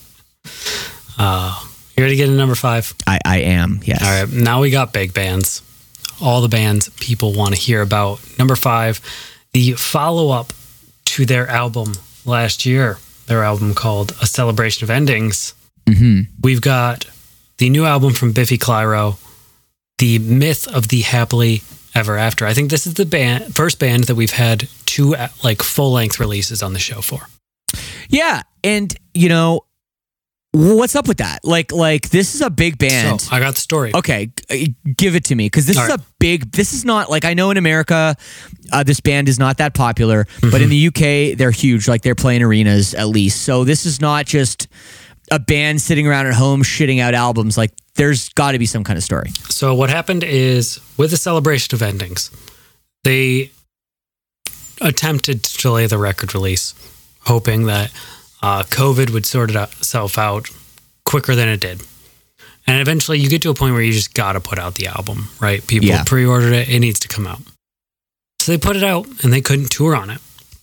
[SPEAKER 3] Uh, you ready to get into number five?
[SPEAKER 2] I, I am, yes.
[SPEAKER 3] All right, now we got big bands. All the bands people want to hear about. Number five, the follow-up to their album last year, their album called A Celebration of Endings.
[SPEAKER 2] Mm-hmm.
[SPEAKER 3] We've got the new album from Biffy Clyro, The Myth of the Happily Ever After. I think this is the band, first band that we've had two like full-length releases on the show for.
[SPEAKER 2] Yeah, and, you know, what's up with that? Like, like this is a big band.
[SPEAKER 3] So, I got the story.
[SPEAKER 2] Okay, g- give it to me, because this
[SPEAKER 3] All
[SPEAKER 2] is
[SPEAKER 3] right.
[SPEAKER 2] a big. This is not like, I know in America, uh, this band is not that popular, mm-hmm. but in the U K they're huge. Like, they're playing arenas at least. So this is not just a band sitting around at home shitting out albums. Like, there's got to be some kind of story.
[SPEAKER 3] So what happened is, with the Celebration of Endings, they attempted to delay the record release, hoping that Uh, COVID would sort itself out quicker than it did. And eventually you get to a point where you just got to put out the album, right? People
[SPEAKER 2] Yeah.
[SPEAKER 3] pre-ordered it. It needs to come out. So they put it out and they couldn't tour on it.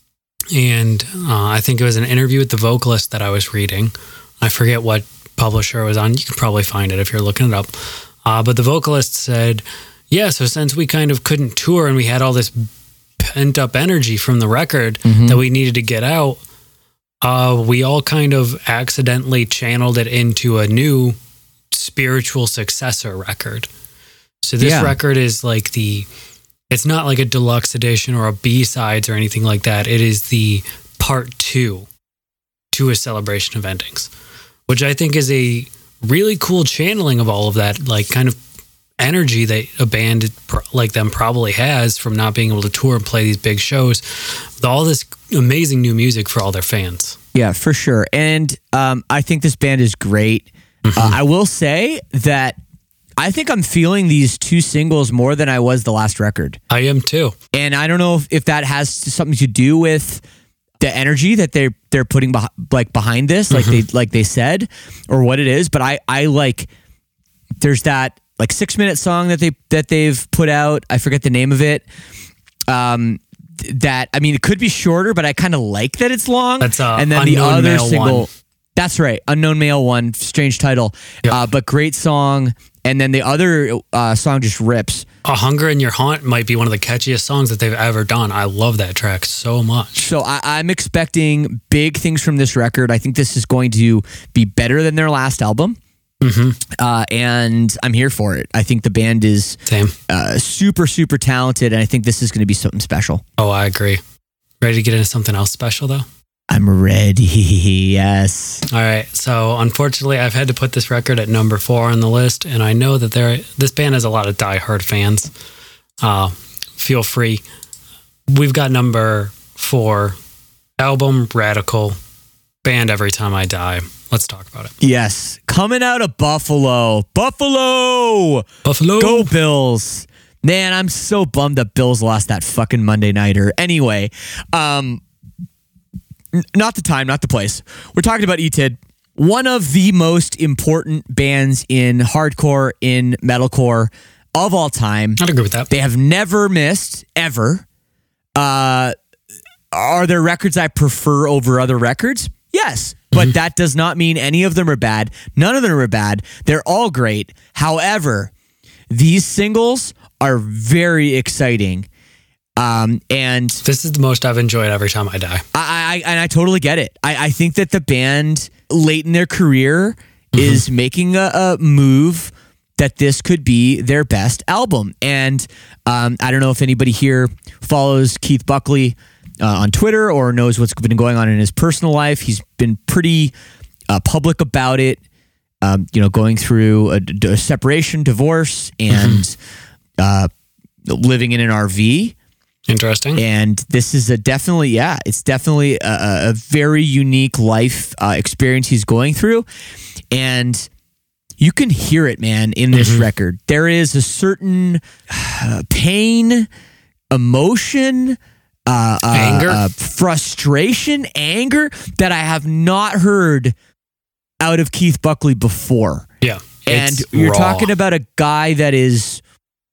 [SPEAKER 3] And uh, I think it was an interview with the vocalist that I was reading. I forget what publisher it was on. You can probably find it if you're looking it up. Uh, but the vocalist said, yeah, so since we kind of couldn't tour and we had all this pent up energy from the record
[SPEAKER 2] Mm-hmm.
[SPEAKER 3] that we needed to get out, Uh, we all kind of accidentally channeled it into a new spiritual successor record. So this
[SPEAKER 2] Yeah.
[SPEAKER 3] record is like the, it's not like a deluxe edition or a B-sides or anything like that. It is the part two to A Celebration of Endings, which I think is a really cool channeling of all of that, like kind of energy that a band like them probably has from not being able to tour and play these big shows, with all this amazing new music for all their fans.
[SPEAKER 2] Yeah, for sure. And um, I think this band is great.
[SPEAKER 3] Mm-hmm.
[SPEAKER 2] Uh, I will say that I think I'm feeling these two singles more than I was the last record.
[SPEAKER 3] I am too.
[SPEAKER 2] And I don't know if, if that has something to do with the energy that they're they're putting beh- like behind this, like
[SPEAKER 3] Mm-hmm.
[SPEAKER 2] they like they said, or what it is. But I I like there's that like six minute song that they that they've put out. I forget the name of it. Um, th- that I mean, it could be shorter, but I kind of like that it's long.
[SPEAKER 3] That's, uh,
[SPEAKER 2] and then the
[SPEAKER 3] Unknown
[SPEAKER 2] other
[SPEAKER 3] Male
[SPEAKER 2] single.
[SPEAKER 3] one.
[SPEAKER 2] That's right, Unknown Male one, strange title,
[SPEAKER 3] Yep.
[SPEAKER 2] uh, but great song. And then the other uh, song just rips.
[SPEAKER 3] A Hunger in Your Haunt might be one of the catchiest songs that they've ever done. I love that track so much.
[SPEAKER 2] So I, I'm expecting big things from this record. I think this is going to be better than their last album.
[SPEAKER 3] Mm-hmm.
[SPEAKER 2] Uh, and I'm here for it. I think the band is
[SPEAKER 3] Same.
[SPEAKER 2] uh, super, super talented, and I think this is going to be something special.
[SPEAKER 3] Oh, I agree. Ready to get into something else special, though?
[SPEAKER 2] I'm ready, yes.
[SPEAKER 3] All right. So, unfortunately, I've had to put this record at number four on the list, and I know that there this band has a lot of diehard fans. Uh, feel free. We've got number four, album Radical, band Every Time I Die. Let's talk about it.
[SPEAKER 2] Yes. Coming out of Buffalo. Buffalo!
[SPEAKER 3] Buffalo.
[SPEAKER 2] Go Bills. Man, I'm so bummed that Bills lost that fucking Monday nighter. Anyway, um, n- not the time, not the place. We're talking about E T I D, one of the most important bands in hardcore, in metalcore of all time.
[SPEAKER 3] I'd agree with that.
[SPEAKER 2] They have never missed, ever. Uh, are there records I prefer over other records? Yes, but
[SPEAKER 3] Mm-hmm.
[SPEAKER 2] that does not mean any of them are bad. None of them are bad. They're all great. However, these singles are very exciting. Um, and
[SPEAKER 3] This is the most I've enjoyed Every Time I Die.
[SPEAKER 2] I, I and I totally get it. I, I think that the band late in their career is making a, a move that this could be their best album. And um, I don't know if anybody here follows Keith Buckley uh, on Twitter or knows what's been going on in his personal life. He's been pretty uh, public about it. Um, you know, going through a, d- a separation, divorce, and uh, living in an R V.
[SPEAKER 3] Interesting.
[SPEAKER 2] And this is a definitely, yeah, it's definitely a, a very unique life uh, experience he's going through. And you can hear it, man, in this
[SPEAKER 3] Mm-hmm.
[SPEAKER 2] record. There is a certain uh, pain, emotion, uh, uh,
[SPEAKER 3] Anger?
[SPEAKER 2] uh, frustration, anger that I have not heard out of Keith Buckley before.
[SPEAKER 3] Yeah.
[SPEAKER 2] And
[SPEAKER 3] It's
[SPEAKER 2] you're
[SPEAKER 3] raw.
[SPEAKER 2] talking about a guy that is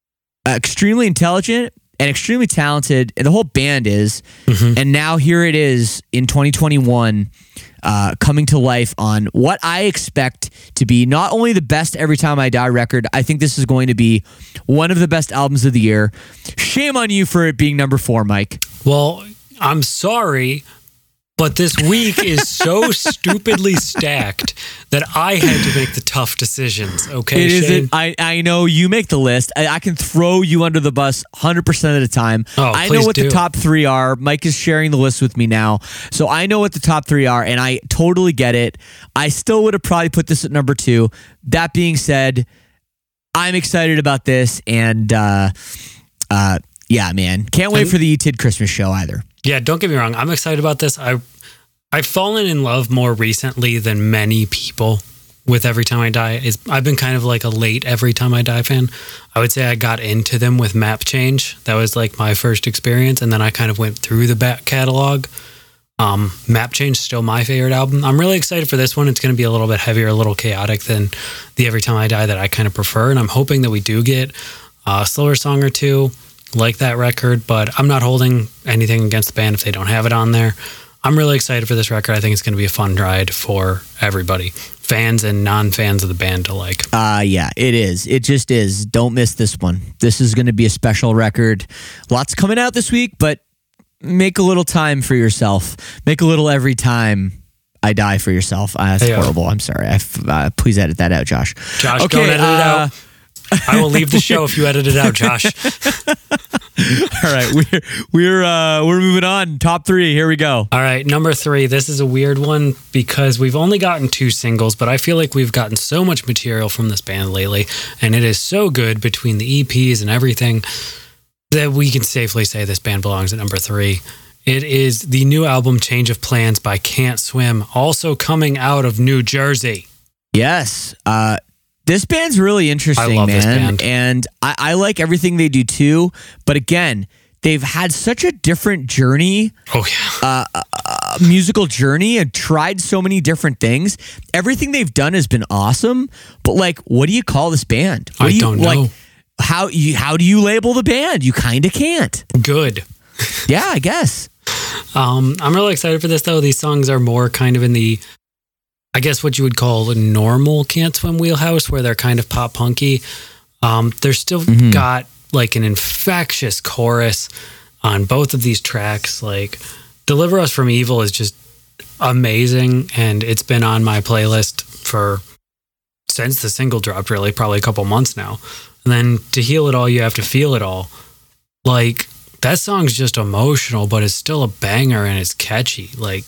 [SPEAKER 2] uh, extremely intelligent and extremely talented, and the whole band is. Mm-hmm. And now here it is in twenty twenty-one, uh, coming to life on what I expect to be not only the best Every Time I Die record, I think this is going to be one of the best albums of the year. Shame on you for it being number four, Mike.
[SPEAKER 3] Well, I'm sorry, but this week is so stupidly stacked that I had to make the tough decisions. Okay,
[SPEAKER 2] it
[SPEAKER 3] Shane?
[SPEAKER 2] isn't. I, I know you make the list. I, I can throw you under the bus one hundred percent of the time.
[SPEAKER 3] Oh,
[SPEAKER 2] I
[SPEAKER 3] please
[SPEAKER 2] know what
[SPEAKER 3] do.
[SPEAKER 2] the top three are. Mike is sharing the list with me now. So I know what the top three are, and I totally get it. I still would have probably put this at number two. That being said, I'm excited about this, and uh, uh, yeah, man. Can't wait
[SPEAKER 3] And-
[SPEAKER 2] for the E-Tid Christmas show either.
[SPEAKER 3] Yeah, don't get me wrong. I'm excited about this. I, I've fallen in love more recently than many people with Every Time I Die. Is I've been kind of like a late Every Time I Die fan. I would say I got into them with Map Change. That was like my first experience, and then I kind of went through the back catalog. Um, Map Change is still my favorite album. I'm really excited for this one. It's going to be a little bit heavier, a little chaotic than the Every Time I Die that I kind of prefer, and I'm hoping that we do get a slower song or two like that record, but I'm not holding anything against the band if they don't have it on there. I'm really excited for this record. I think it's going to be a fun ride for everybody, fans and non-fans of the band alike.
[SPEAKER 2] Uh, yeah, it is. It just is. Don't miss this one. This is going to be a special record. Lots coming out this week, but make a little time for yourself. Make a little Every Time I Die for yourself. Uh, that's
[SPEAKER 3] Yeah.
[SPEAKER 2] horrible. I'm sorry. I, uh, please edit that out, Josh.
[SPEAKER 3] Josh, don't edit it
[SPEAKER 2] uh,
[SPEAKER 3] out. I will leave the show if you edit it out, Josh.
[SPEAKER 2] All right, we're we're uh, we're moving on. Top three. Here we go.
[SPEAKER 3] All right, number three. This is a weird one because we've only gotten two singles, but I feel like we've gotten so much material from this band lately, and it is so good between the E Ps and everything that we can safely say this band belongs at number three. It is the new album Change of Plans by Can't Swim, also coming out of New Jersey.
[SPEAKER 2] Yes. Uh, this band's really interesting,
[SPEAKER 3] I love
[SPEAKER 2] man.
[SPEAKER 3] this band.
[SPEAKER 2] And I, I like everything they do too. But again, they've had such a different journey.
[SPEAKER 3] Oh, yeah.
[SPEAKER 2] Uh, uh, musical journey and tried so many different things. Everything they've done has been awesome. But like, what do you call this band? What
[SPEAKER 3] I
[SPEAKER 2] do you,
[SPEAKER 3] don't know.
[SPEAKER 2] Like, how you how do you label the band? You kind of can't.
[SPEAKER 3] Good.
[SPEAKER 2] Yeah, I guess.
[SPEAKER 3] Um, I'm really excited for this, though. These songs are more kind of in the, I guess, what you would call a normal Can't Swim wheelhouse, where they're kind of pop punky. Um, they're still
[SPEAKER 2] Mm-hmm.
[SPEAKER 3] got like an infectious chorus on both of these tracks. Like, Deliver Us from Evil is just amazing, and it's been on my playlist for since the single dropped, really, probably a couple months now. And then To Heal It All, You Have to Feel It All. Like, that song's just emotional, but it's still a banger and it's catchy. Like,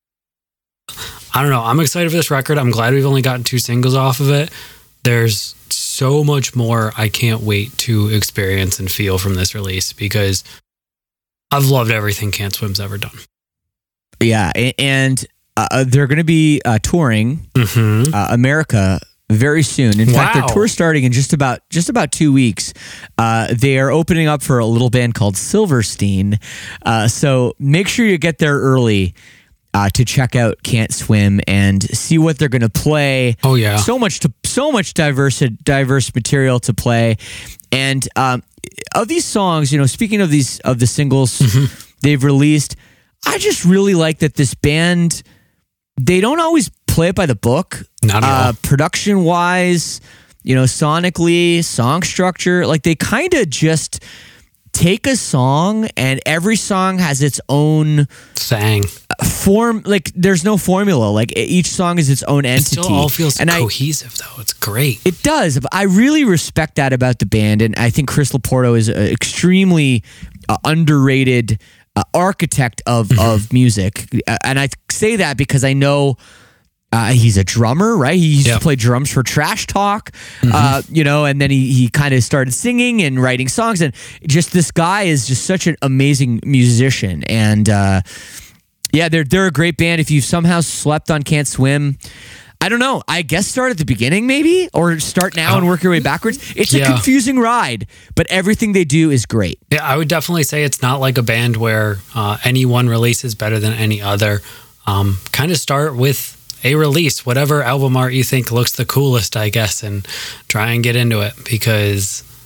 [SPEAKER 3] I don't know. I'm excited for this record. I'm glad we've only gotten two singles off of it. There's so much more I can't wait to experience and feel from this release because I've loved everything Can't Swim's ever done.
[SPEAKER 2] Yeah, a- and uh, they're going to be uh, touring
[SPEAKER 3] Mm-hmm.
[SPEAKER 2] uh, America very soon. In fact,
[SPEAKER 3] Wow.
[SPEAKER 2] their tour starting in just about just about two weeks. Uh, they are opening up for a little band called Silverstein. Uh, so make sure you get there early uh, to check out Can't Swim and see what they're going to play.
[SPEAKER 3] Oh, yeah.
[SPEAKER 2] So much to so much diverse diverse material to play, and um, of these songs, you know, speaking of these of the singles
[SPEAKER 3] Mm-hmm.
[SPEAKER 2] they've released, I just really like that this band. They don't always play it by the book.
[SPEAKER 3] Not at
[SPEAKER 2] uh,
[SPEAKER 3] all.
[SPEAKER 2] Production wise, you know, sonically, song structure, like they kind of just take a song and every song has its own
[SPEAKER 3] Sang.
[SPEAKER 2] form. Like there's no formula. Like each song is its own
[SPEAKER 3] It
[SPEAKER 2] entity.
[SPEAKER 3] still all feels
[SPEAKER 2] and I,
[SPEAKER 3] cohesive, though. It's great.
[SPEAKER 2] it does. But I really respect that about the band, and I think Chris Laporto is an extremely uh, underrated uh, architect of of music. Uh, and I say that because I know uh, he's a drummer, right? He used
[SPEAKER 3] Yep.
[SPEAKER 2] to play drums for Trash Talk, uh, you know, and then he he kind of started singing and writing songs, and just this guy is just such an amazing musician, and uh, yeah, they're they're a great band. If you've somehow slept on Can't Swim, I don't know. I guess start at the beginning, maybe, or start now and work your way backwards. It's a
[SPEAKER 3] Yeah.
[SPEAKER 2] confusing ride, but everything they do is great.
[SPEAKER 3] Yeah, I would definitely say it's not like a band where uh, any one release is better than any other. Um, kind of start with a release, whatever album art you think looks the coolest, I guess, and try and get into it because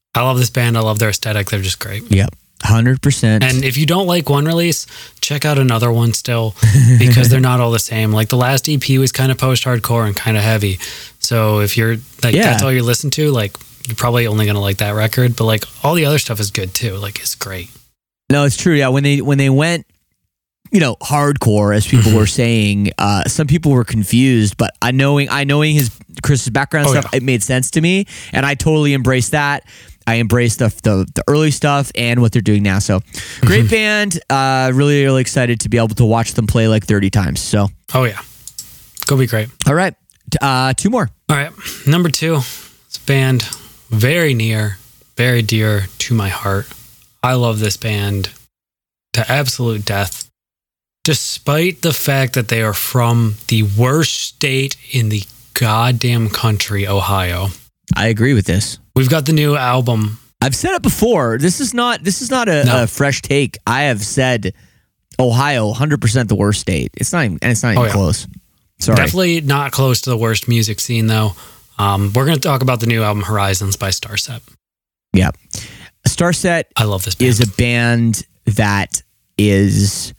[SPEAKER 3] I love this band. I love their aesthetic. They're just great.
[SPEAKER 2] Yep. one hundred percent.
[SPEAKER 3] And if you don't like one release, check out another one still, because they're not all the same. Like the last E P was kind of post-hardcore and kind of heavy. So if you're like,
[SPEAKER 2] Yeah.
[SPEAKER 3] that's all you listen to, like you're probably only going to like that record, but like all the other stuff is good too. Like it's great.
[SPEAKER 2] No, it's true. Yeah, when they when they went, you know, hardcore, as people were saying, uh, some people were confused. But I knowing I knowing his Chris's background
[SPEAKER 3] Oh,
[SPEAKER 2] stuff,
[SPEAKER 3] yeah.
[SPEAKER 2] it made sense to me, and I totally embraced that. I embraced the the, the early stuff and what they're doing now. So great band. Uh, really really excited to be able to watch them play like thirty times. So
[SPEAKER 3] Oh yeah, go be great.
[SPEAKER 2] all right, uh, two more.
[SPEAKER 3] All right, number two, this band very near, very dear to my heart. I love this band to absolute death, despite the fact that they are from the worst state in the goddamn country, Ohio.
[SPEAKER 2] I agree with this.
[SPEAKER 3] We've got the new album.
[SPEAKER 2] I've said it before. This is not this is not a,
[SPEAKER 3] No.
[SPEAKER 2] a fresh take. I have said Ohio, one hundred percent the worst state. It's not even, and it's not even
[SPEAKER 3] Oh, yeah.
[SPEAKER 2] close. Sorry.
[SPEAKER 3] Definitely not close to the worst music scene, though. Um, we're going to talk about the new album, Horizons by Starset.
[SPEAKER 2] Yeah. Starset
[SPEAKER 3] I love this band.
[SPEAKER 2] is a band that is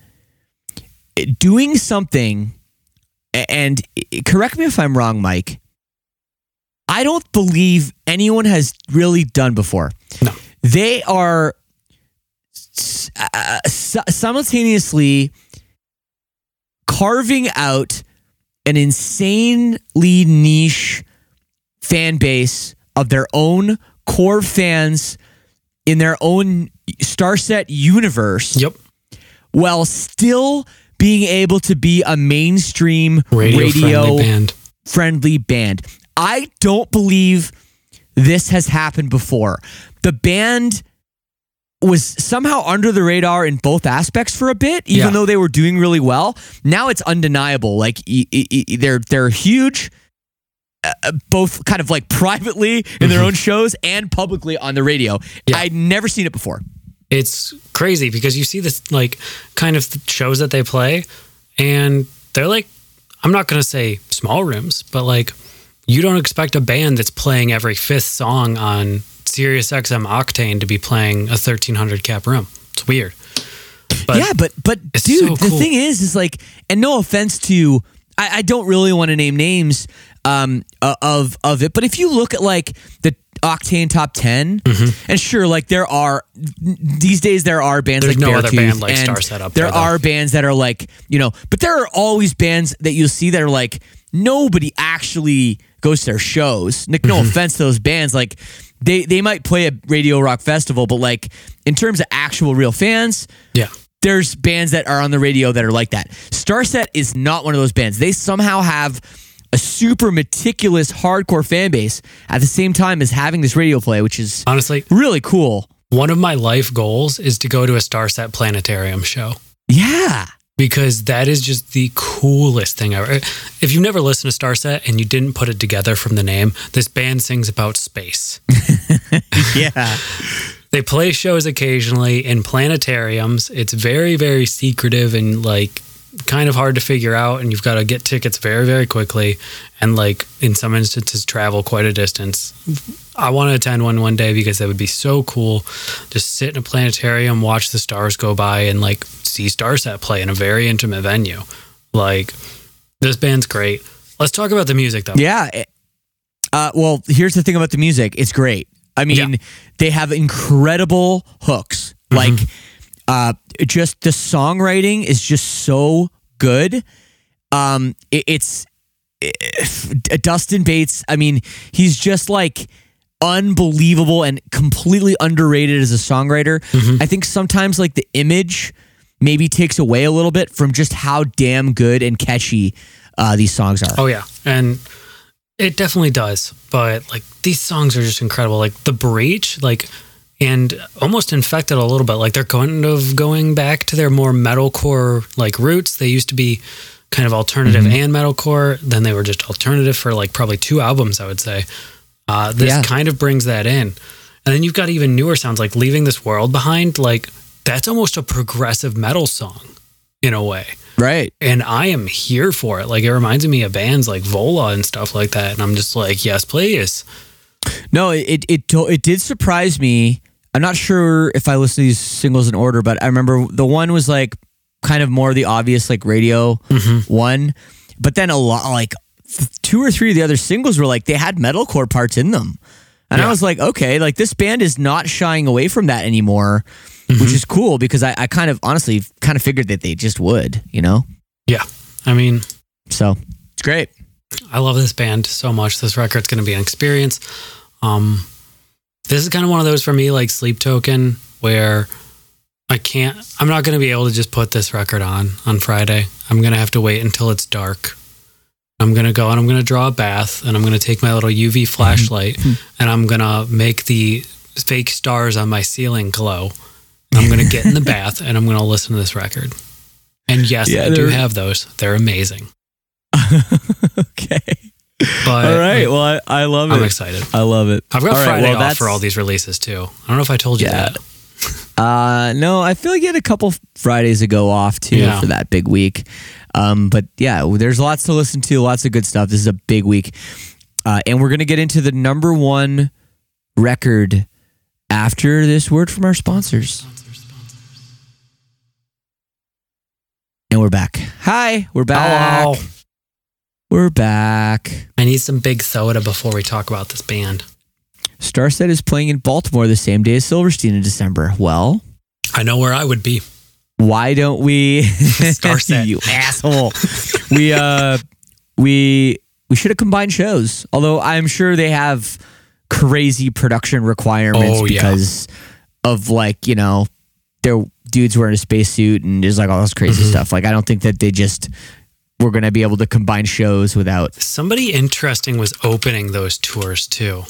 [SPEAKER 2] doing something, and correct me if I'm wrong, Mike, I don't believe anyone has really done before.
[SPEAKER 3] No.
[SPEAKER 2] They are uh, simultaneously carving out an insanely niche fan base of their own core fans in their own Starset universe.
[SPEAKER 3] Yep.
[SPEAKER 2] While still being able to be a mainstream
[SPEAKER 3] Radio,
[SPEAKER 2] radio,
[SPEAKER 3] friendly band.
[SPEAKER 2] friendly band. I don't believe this has happened before. The band was somehow under the radar in both aspects for a bit, even
[SPEAKER 3] Yeah.
[SPEAKER 2] though they were doing really well. Now it's undeniable. Like e- e- e- they're they're huge, uh, both kind of like privately in their own shows and publicly on the radio.
[SPEAKER 3] Yeah.
[SPEAKER 2] I'd never seen it before.
[SPEAKER 3] It's crazy because you see this like kind of shows that they play, and they're like, I'm not going to say small rooms, but like you don't expect a band that's playing every fifth song on Sirius X M Octane to be playing a thirteen hundred cap room. It's weird. But
[SPEAKER 2] yeah, but but
[SPEAKER 3] it's
[SPEAKER 2] dude,
[SPEAKER 3] so
[SPEAKER 2] the
[SPEAKER 3] cool.
[SPEAKER 2] thing is, is like, and no offense to, I, I don't really want to name names um uh, of of it, but if you look at like the Octane top ten,
[SPEAKER 3] Mm-hmm.
[SPEAKER 2] and sure, like there are these days there are bands
[SPEAKER 3] There's
[SPEAKER 2] like
[SPEAKER 3] no other
[SPEAKER 2] Beartooth,
[SPEAKER 3] band like
[SPEAKER 2] and
[SPEAKER 3] Starset up
[SPEAKER 2] there
[SPEAKER 3] there, though.
[SPEAKER 2] are bands that are like, you know, but there are always bands that you'll see that are like nobody actually goes to their shows. Nick, no
[SPEAKER 3] Mm-hmm.
[SPEAKER 2] offense to those bands, like they they might play a Radio Rock Festival, but like in terms of actual real fans,
[SPEAKER 3] yeah.
[SPEAKER 2] there's bands that are on the radio that are like that. Starset is not one of those bands. They somehow have a super meticulous hardcore fan base at the same time as having this radio play, which is
[SPEAKER 3] Honestly,
[SPEAKER 2] really cool.
[SPEAKER 3] one of my life goals is to go to a Starset Planetarium show,
[SPEAKER 2] Yeah.
[SPEAKER 3] because that is just the coolest thing ever. If you've never listened to Starset and you didn't put it together from the name, this band sings about space.
[SPEAKER 2] Yeah.
[SPEAKER 3] They play shows occasionally in planetariums. It's very, very secretive and like kind of hard to figure out, and you've got to get tickets very, very quickly, and like in some instances travel quite a distance. I want to attend one one day because that would be so cool. Just sit in a planetarium, watch the stars go by, and like see Starset play in a very intimate venue. Like, this band's great. Let's talk about the music though.
[SPEAKER 2] Yeah. Uh, well, here's the thing about the music. It's great. I mean,
[SPEAKER 3] Yeah.
[SPEAKER 2] they have incredible hooks. Like, uh, just the songwriting is just so good. Um, it, it's it, Dustin Bates. I mean, he's just like unbelievable and completely underrated as a songwriter. I think sometimes like the image maybe takes away a little bit from just how damn good and catchy uh, these songs are.
[SPEAKER 3] Oh yeah, and it definitely does. But like these songs are just incredible. Like The Breach, like, and almost infected a little bit. Like they're kind of going back to their more metalcore like roots. They used to be kind of alternative and metalcore. Then they were just alternative for like probably two albums, I would say. Uh, this
[SPEAKER 2] Yeah.
[SPEAKER 3] kind of brings that in. And then you've got even newer sounds like Leaving This World Behind. Like that's almost a progressive metal song in a way.
[SPEAKER 2] Right.
[SPEAKER 3] And I am here for it. Like, it reminds me of bands like Vola and stuff like that. And I'm just like, yes, please.
[SPEAKER 2] No, it it to- it did surprise me. I'm not sure if I listened to these singles in order, but I remember the one was like kind of more the obvious like radio
[SPEAKER 3] Mm-hmm.
[SPEAKER 2] one, but then a lot like two or three of the other singles were like they had metalcore parts in them, and
[SPEAKER 3] Yeah.
[SPEAKER 2] I was like, okay, like this band is not shying away from that anymore,
[SPEAKER 3] Mm-hmm.
[SPEAKER 2] which is cool because I, I kind of honestly kind of figured that they just would, you know.
[SPEAKER 3] Yeah. I mean,
[SPEAKER 2] So it's great.
[SPEAKER 3] I love this band so much. This record's going to be an experience. Um, this is kind of one of those for me, like Sleep Token, where I can't, I'm not going to be able to just put this record on on Friday. I'm going to have to wait until it's dark. I'm going to go and I'm going to draw a bath and I'm going to take my little U V flashlight and I'm going to make the fake stars on my ceiling glow. I'm going to get in the bath and I'm going to listen to this record. And yes,
[SPEAKER 2] Yeah,
[SPEAKER 3] I do
[SPEAKER 2] they're-
[SPEAKER 3] have those. They're amazing.
[SPEAKER 2] Okay.
[SPEAKER 3] But
[SPEAKER 2] All right. Well, I, I love
[SPEAKER 3] I'm
[SPEAKER 2] it.
[SPEAKER 3] excited.
[SPEAKER 2] I love it.
[SPEAKER 3] I've got
[SPEAKER 2] All right,
[SPEAKER 3] Friday
[SPEAKER 2] well,
[SPEAKER 3] off
[SPEAKER 2] that's-
[SPEAKER 3] for all these releases too. I don't know if I told you
[SPEAKER 2] Yeah.
[SPEAKER 3] that.
[SPEAKER 2] Uh, no, I feel like you had a couple Fridays ago off too
[SPEAKER 3] Yeah.
[SPEAKER 2] for that big week. Um, but yeah, there's lots to listen to, lots of good stuff. This is a big week. Uh, and we're going to get into the number one record after this word from our sponsors. And we're back. Hi, we're back.
[SPEAKER 3] Hello.
[SPEAKER 2] We're back.
[SPEAKER 3] I need some big soda before we talk about this band.
[SPEAKER 2] Starset is playing in Baltimore the same day as Silverstein in December. Well,
[SPEAKER 3] I know where I would be.
[SPEAKER 2] why don't we
[SPEAKER 3] Starset.
[SPEAKER 2] you asshole. we uh we we should have combined shows. Although I'm sure they have crazy production requirements
[SPEAKER 3] Oh, yeah.
[SPEAKER 2] because of like, you know, they're dudes wearing a spacesuit and there's like all this crazy
[SPEAKER 3] Mm-hmm.
[SPEAKER 2] stuff. Like I don't think that they just were gonna be able to combine shows without
[SPEAKER 3] Somebody interesting was opening those tours too.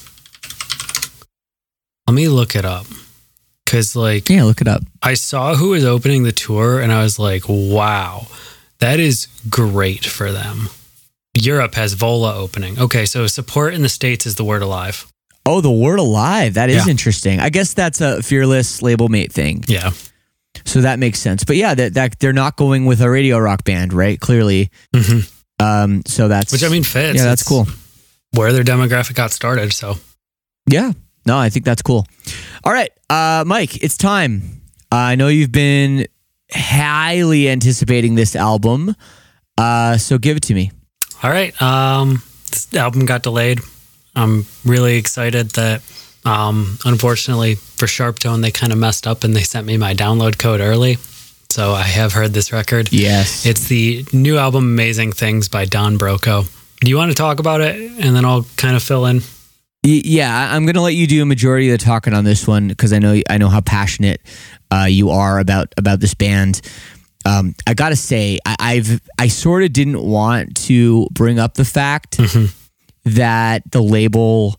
[SPEAKER 3] Let me look it up. Cause like
[SPEAKER 2] Yeah, look it up.
[SPEAKER 3] I saw who was opening the tour and I was like, wow, that is great for them. Europe has Vola opening. Okay, so support in the States is the word alive.
[SPEAKER 2] Oh, the word alive. That is
[SPEAKER 3] Yeah.
[SPEAKER 2] interesting. I guess that's a Fearless label mate thing.
[SPEAKER 3] Yeah.
[SPEAKER 2] So that makes sense. But yeah, that, that they're not going with a radio rock band, right? Clearly.
[SPEAKER 3] Mm-hmm.
[SPEAKER 2] Um, so that's
[SPEAKER 3] Which I mean fits.
[SPEAKER 2] yeah, that's
[SPEAKER 3] It's
[SPEAKER 2] cool.
[SPEAKER 3] Where their demographic got started. So
[SPEAKER 2] Yeah. No, I think that's cool. All right, uh, Mike, it's time. Uh, I know you've been highly anticipating this album. Uh, so give it to me.
[SPEAKER 3] all right. Um this album got delayed. I'm really excited that um unfortunately for Sharptone they kind of messed up and they sent me my download code early. So I have heard this record.
[SPEAKER 2] Yes.
[SPEAKER 3] It's the new album Amazing Things by Don Broco. Do you want to talk about it and then I'll kind of fill in?
[SPEAKER 2] Y- Yeah, I'm going to let you do a majority of the talking on this one because I know I know how passionate uh, you are about about this band. Um, I gotta say, I, I've I sort of didn't want to bring up the fact that the label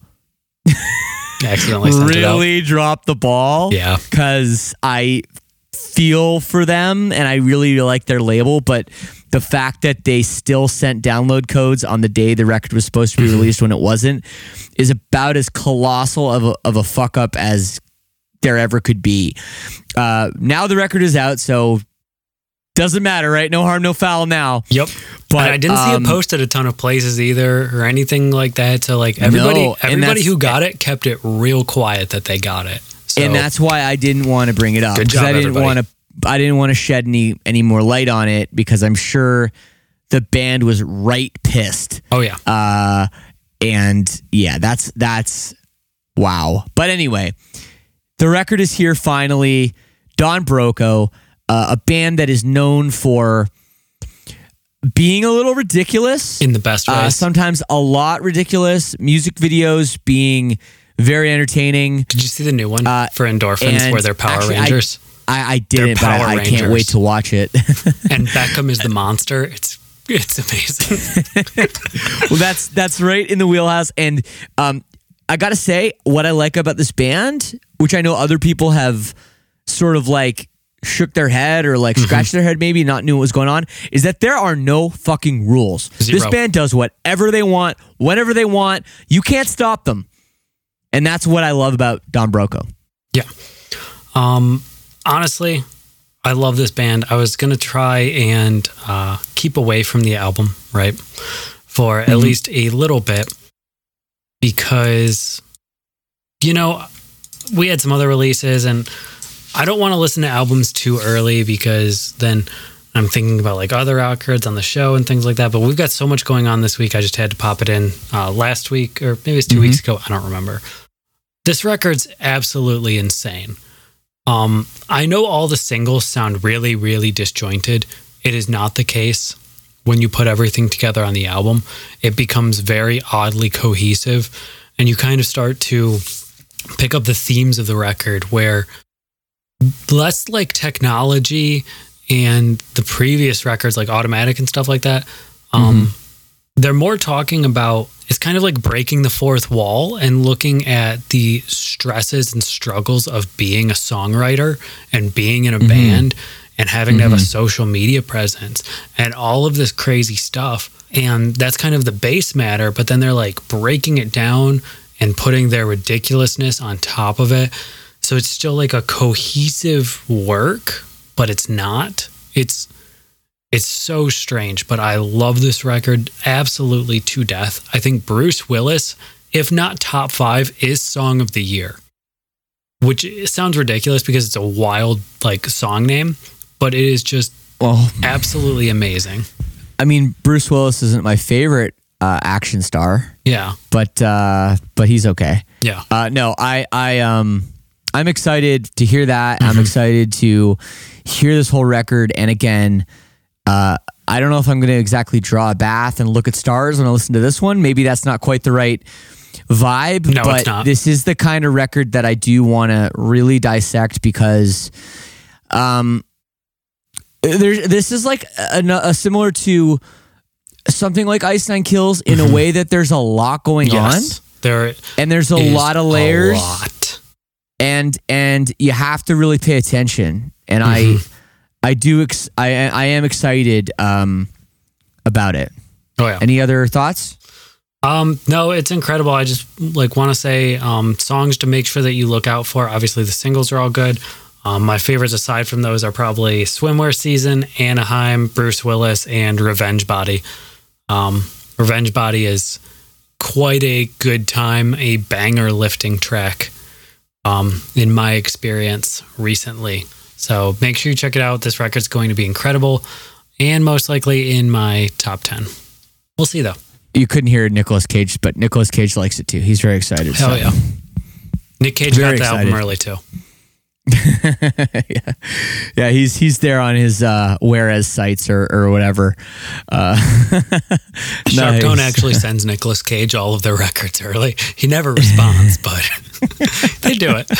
[SPEAKER 3] Accidentally sent it out.
[SPEAKER 2] really dropped the ball.
[SPEAKER 3] Yeah.
[SPEAKER 2] because I feel for them and I really like their label, but the fact that they still sent download codes on the day the record was supposed to be released when it wasn't is about as colossal of a, of a fuck up as there ever could be. Uh, now the record is out, so doesn't matter, right? No harm, no foul now.
[SPEAKER 3] Yep.
[SPEAKER 2] But
[SPEAKER 3] and I didn't see
[SPEAKER 2] um,
[SPEAKER 3] it posted a ton of places either or anything like that. So like everybody
[SPEAKER 2] No, and
[SPEAKER 3] everybody
[SPEAKER 2] that's-
[SPEAKER 3] who got it kept it real quiet that they got it. So
[SPEAKER 2] and that's why I didn't want to bring it up
[SPEAKER 3] Good
[SPEAKER 2] because
[SPEAKER 3] job,
[SPEAKER 2] I didn't
[SPEAKER 3] everybody.
[SPEAKER 2] want to. I didn't want to shed any any more light on it because I'm sure the band was right pissed.
[SPEAKER 3] oh yeah.
[SPEAKER 2] Uh, and yeah, that's that's wow. But anyway, the record is here finally. Don Broco, uh, a band that is known for being a little ridiculous.
[SPEAKER 3] In the best ways.
[SPEAKER 2] Uh, sometimes a lot ridiculous. Music videos being very entertaining.
[SPEAKER 3] Did you see the new one
[SPEAKER 2] uh,
[SPEAKER 3] for Endorphins
[SPEAKER 2] and
[SPEAKER 3] where they're Power
[SPEAKER 2] actually, I-
[SPEAKER 3] Rangers?
[SPEAKER 2] I, I didn't, but
[SPEAKER 3] Power
[SPEAKER 2] I, I can't
[SPEAKER 3] Rangers.
[SPEAKER 2] wait to watch it.
[SPEAKER 3] And Beckham is the monster. It's it's amazing.
[SPEAKER 2] Well, that's that's right in the wheelhouse. And um, I gotta say, what I like about this band, which I know other people have sort of like shook their head or like scratched their head, maybe not knew what was going on, is that there are no fucking rules.
[SPEAKER 3] Zero.
[SPEAKER 2] This band does whatever they want, whenever they want. You can't stop them, and that's what I love about Don Broco.
[SPEAKER 3] Yeah. Um, honestly, I love this band. I was going to try and uh, keep away from the album, right? For at least a little bit because you know, we had some other releases, and I don't want to listen to albums too early because then I'm thinking about like other records on the show and things like that. But we've got so much going on this week. I just had to pop it in uh, last week, or maybe it's two mm-hmm. weeks ago. I don't remember. This record's absolutely insane. Um, I know all the singles sound really, really disjointed. It is not the case when you put everything together on the album. It becomes very oddly cohesive, and you kind of start to pick up the themes of the record where less like technology and the previous records like Automatic and stuff like that, um, mm-hmm. they're more talking about, it's kind of like breaking the fourth wall and looking at the stresses and struggles of being a songwriter and being in a mm-hmm. band and having mm-hmm. to have a social media presence and all of this crazy stuff. And that's kind of the base matter, but then they're like breaking it down and putting their ridiculousness on top of it. So it's still like a cohesive work, but it's not. It's it's so strange, but I love this record absolutely to death. I think Bruce Willis, if not top five, is Song of the Year, which sounds ridiculous because it's a wild like song name, but it is just oh. absolutely amazing.
[SPEAKER 2] I mean, Bruce Willis isn't my favorite uh, action star.
[SPEAKER 3] Yeah,
[SPEAKER 2] but uh, but he's okay.
[SPEAKER 3] Yeah.
[SPEAKER 2] Uh, no, I I um I'm excited to hear that. Mm-hmm. I'm excited to hear this whole record. And again, uh, I don't know if I'm going to exactly draw a bath and look at stars when I listen to this one. Maybe that's not quite the right vibe.
[SPEAKER 3] No,
[SPEAKER 2] but
[SPEAKER 3] it's not.
[SPEAKER 2] This is the kind of record that I do want to really dissect because um, there's this is like a, a similar to something like Ice Nine Kills in mm-hmm. a way that there's a lot going
[SPEAKER 3] yes,
[SPEAKER 2] on.
[SPEAKER 3] There
[SPEAKER 2] and there's a lot of layers.
[SPEAKER 3] A lot.
[SPEAKER 2] And and you have to really pay attention. And mm-hmm. I I do ex- I I am excited um, about it.
[SPEAKER 3] Oh yeah.
[SPEAKER 2] Any other thoughts?
[SPEAKER 3] Um, no, it's incredible. I just like want to say um, songs to make sure that you look out for. Obviously, the singles are all good. Um, my favorites aside from those are probably Swimwear Season, Anaheim, Bruce Willis, and Revenge Body. Um, Revenge Body is quite a good time, a banger lifting track. Um, in my experience recently. So make sure you check it out. This record's going to be incredible and most likely in my top ten. We'll see though.
[SPEAKER 2] You couldn't hear Nicolas Cage, but Nicolas Cage likes it too. He's very excited.
[SPEAKER 3] Hell
[SPEAKER 2] so.
[SPEAKER 3] yeah. Nick Cage
[SPEAKER 2] very
[SPEAKER 3] got the
[SPEAKER 2] excited.
[SPEAKER 3] album early too.
[SPEAKER 2] yeah, yeah, he's he's there on his uh, Whereas sites or or whatever. Uh,
[SPEAKER 3] Sharptone
[SPEAKER 2] nice.
[SPEAKER 3] actually sends Nicolas Cage all of their records early. He never responds, but they do it.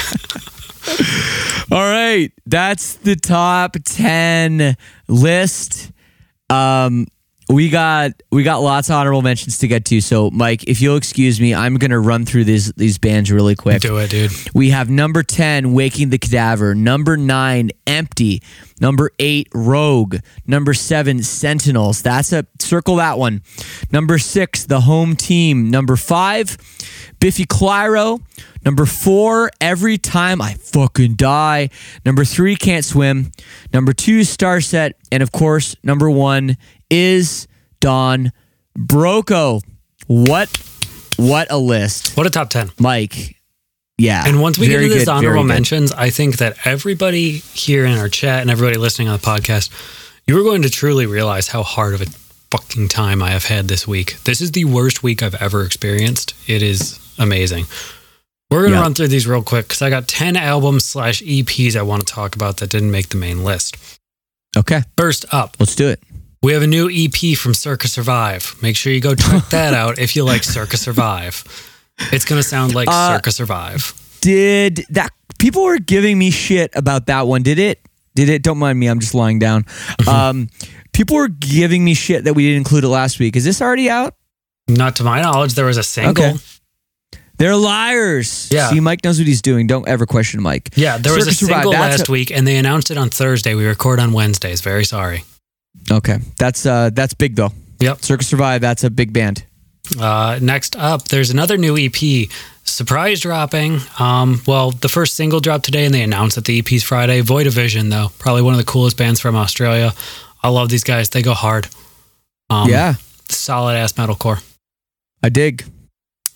[SPEAKER 2] All right, that's the top ten list. Um, we got we got lots of honorable mentions to get to. So, Mike, if you'll excuse me, I'm gonna run through these these bands really quick.
[SPEAKER 3] Do it, dude.
[SPEAKER 2] We have number ten, Waking the Cadaver. Number nine, Empty. Number eight, Rogue. Number seven, Sentinels. That's a circle that one. Number six, The Home Team. Number five, Biffy Clyro. Number four, Every Time I Fucking Die. Number three, Can't Swim. Number two, Starset. And of course, number one is Don Broco. What what a list.
[SPEAKER 3] What a top ten.
[SPEAKER 2] Mike. Yeah.
[SPEAKER 3] And once we get into this
[SPEAKER 2] good,
[SPEAKER 3] honorable mentions, I think that everybody here in our chat and everybody listening on the podcast, you are going to truly realize how hard of a fucking time I have had this week. This is the worst week I've ever experienced. It is amazing. We're going to
[SPEAKER 2] yeah.
[SPEAKER 3] run through these real quick because I got ten albums slash E Ps I want to talk about that didn't make the main list.
[SPEAKER 2] Okay.
[SPEAKER 3] First up.
[SPEAKER 2] Let's do it.
[SPEAKER 3] We have a new E P from Circa Survive. Make sure you go check that out if you like Circa Survive. It's going to sound like uh, Circa Survive.
[SPEAKER 2] Did that... People were giving me shit about that one. Did it? Did it? Don't mind me. I'm just lying down. um, people were giving me shit that we didn't include it last week. Is this already out?
[SPEAKER 3] Not to my knowledge. There was a single. Okay.
[SPEAKER 2] They're liars.
[SPEAKER 3] Yeah.
[SPEAKER 2] See, Mike knows what he's doing. Don't ever question Mike.
[SPEAKER 3] Yeah, there was
[SPEAKER 2] Circa
[SPEAKER 3] a single
[SPEAKER 2] Survive,
[SPEAKER 3] last
[SPEAKER 2] a-
[SPEAKER 3] week, and they announced it on Thursday. We record on Wednesdays. Very sorry.
[SPEAKER 2] Okay. That's uh, that's big, though.
[SPEAKER 3] Yep.
[SPEAKER 2] Circa Survive, that's a big band.
[SPEAKER 3] Uh, next up, there's another new E P. Surprise dropping. Um, well, the first single dropped today, and they announced that the E P's Friday. Void of Vision, though. Probably one of the coolest bands from Australia. I love these guys. They go hard. Um,
[SPEAKER 2] yeah.
[SPEAKER 3] Solid-ass metalcore.
[SPEAKER 2] I dig.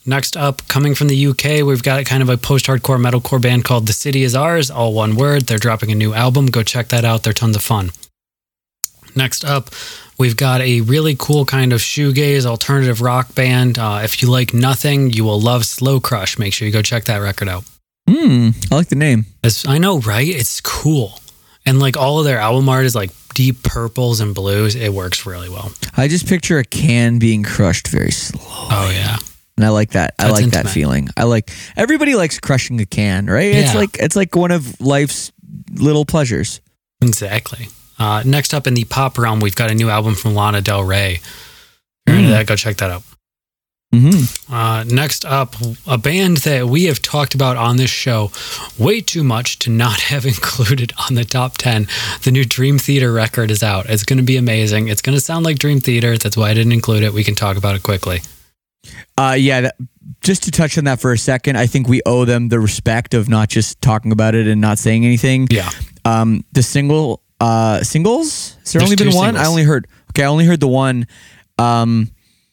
[SPEAKER 3] Next up, coming from the U K, we've got kind of a post-hardcore metalcore band called The City Is Ours, all one word. They're dropping a new album. Go check that out. They're tons of fun. Next up, we've got a really cool kind of shoegaze alternative rock band. Uh, if you like Nothing, you will love Slow Crush. Make sure you go check that record out.
[SPEAKER 2] Hmm, I like the name.
[SPEAKER 3] It's, I know, right? It's cool. And like all of their album art is like deep purples and blues. It works really well.
[SPEAKER 2] I just picture a can being crushed very slowly.
[SPEAKER 3] Oh, yeah.
[SPEAKER 2] And I like that. I
[SPEAKER 3] That's
[SPEAKER 2] like
[SPEAKER 3] intimate.
[SPEAKER 2] that feeling. I like everybody likes crushing a can, right? It's
[SPEAKER 3] Yeah.
[SPEAKER 2] like it's like one of life's little pleasures.
[SPEAKER 3] Exactly. Uh, next up in the pop realm, we've got a new album from Lana Del Rey. If you're into
[SPEAKER 2] Mm.
[SPEAKER 3] that, go check that out.
[SPEAKER 2] Mm-hmm.
[SPEAKER 3] Uh, next up, a band that we have talked about on this show way too much to not have included on the top ten. The new Dream Theater record is out. It's going to be amazing. It's going to sound like Dream Theater. That's why I didn't include it. We can talk about it quickly.
[SPEAKER 2] Uh, yeah, that, just to touch on that for a second, I think we owe them the respect of not just talking about it and not saying anything.
[SPEAKER 3] Yeah.
[SPEAKER 2] Um, the single uh, singles. Has there
[SPEAKER 3] There's
[SPEAKER 2] only been
[SPEAKER 3] two
[SPEAKER 2] one?
[SPEAKER 3] singles.
[SPEAKER 2] I only heard. Okay, I only heard the one. Um,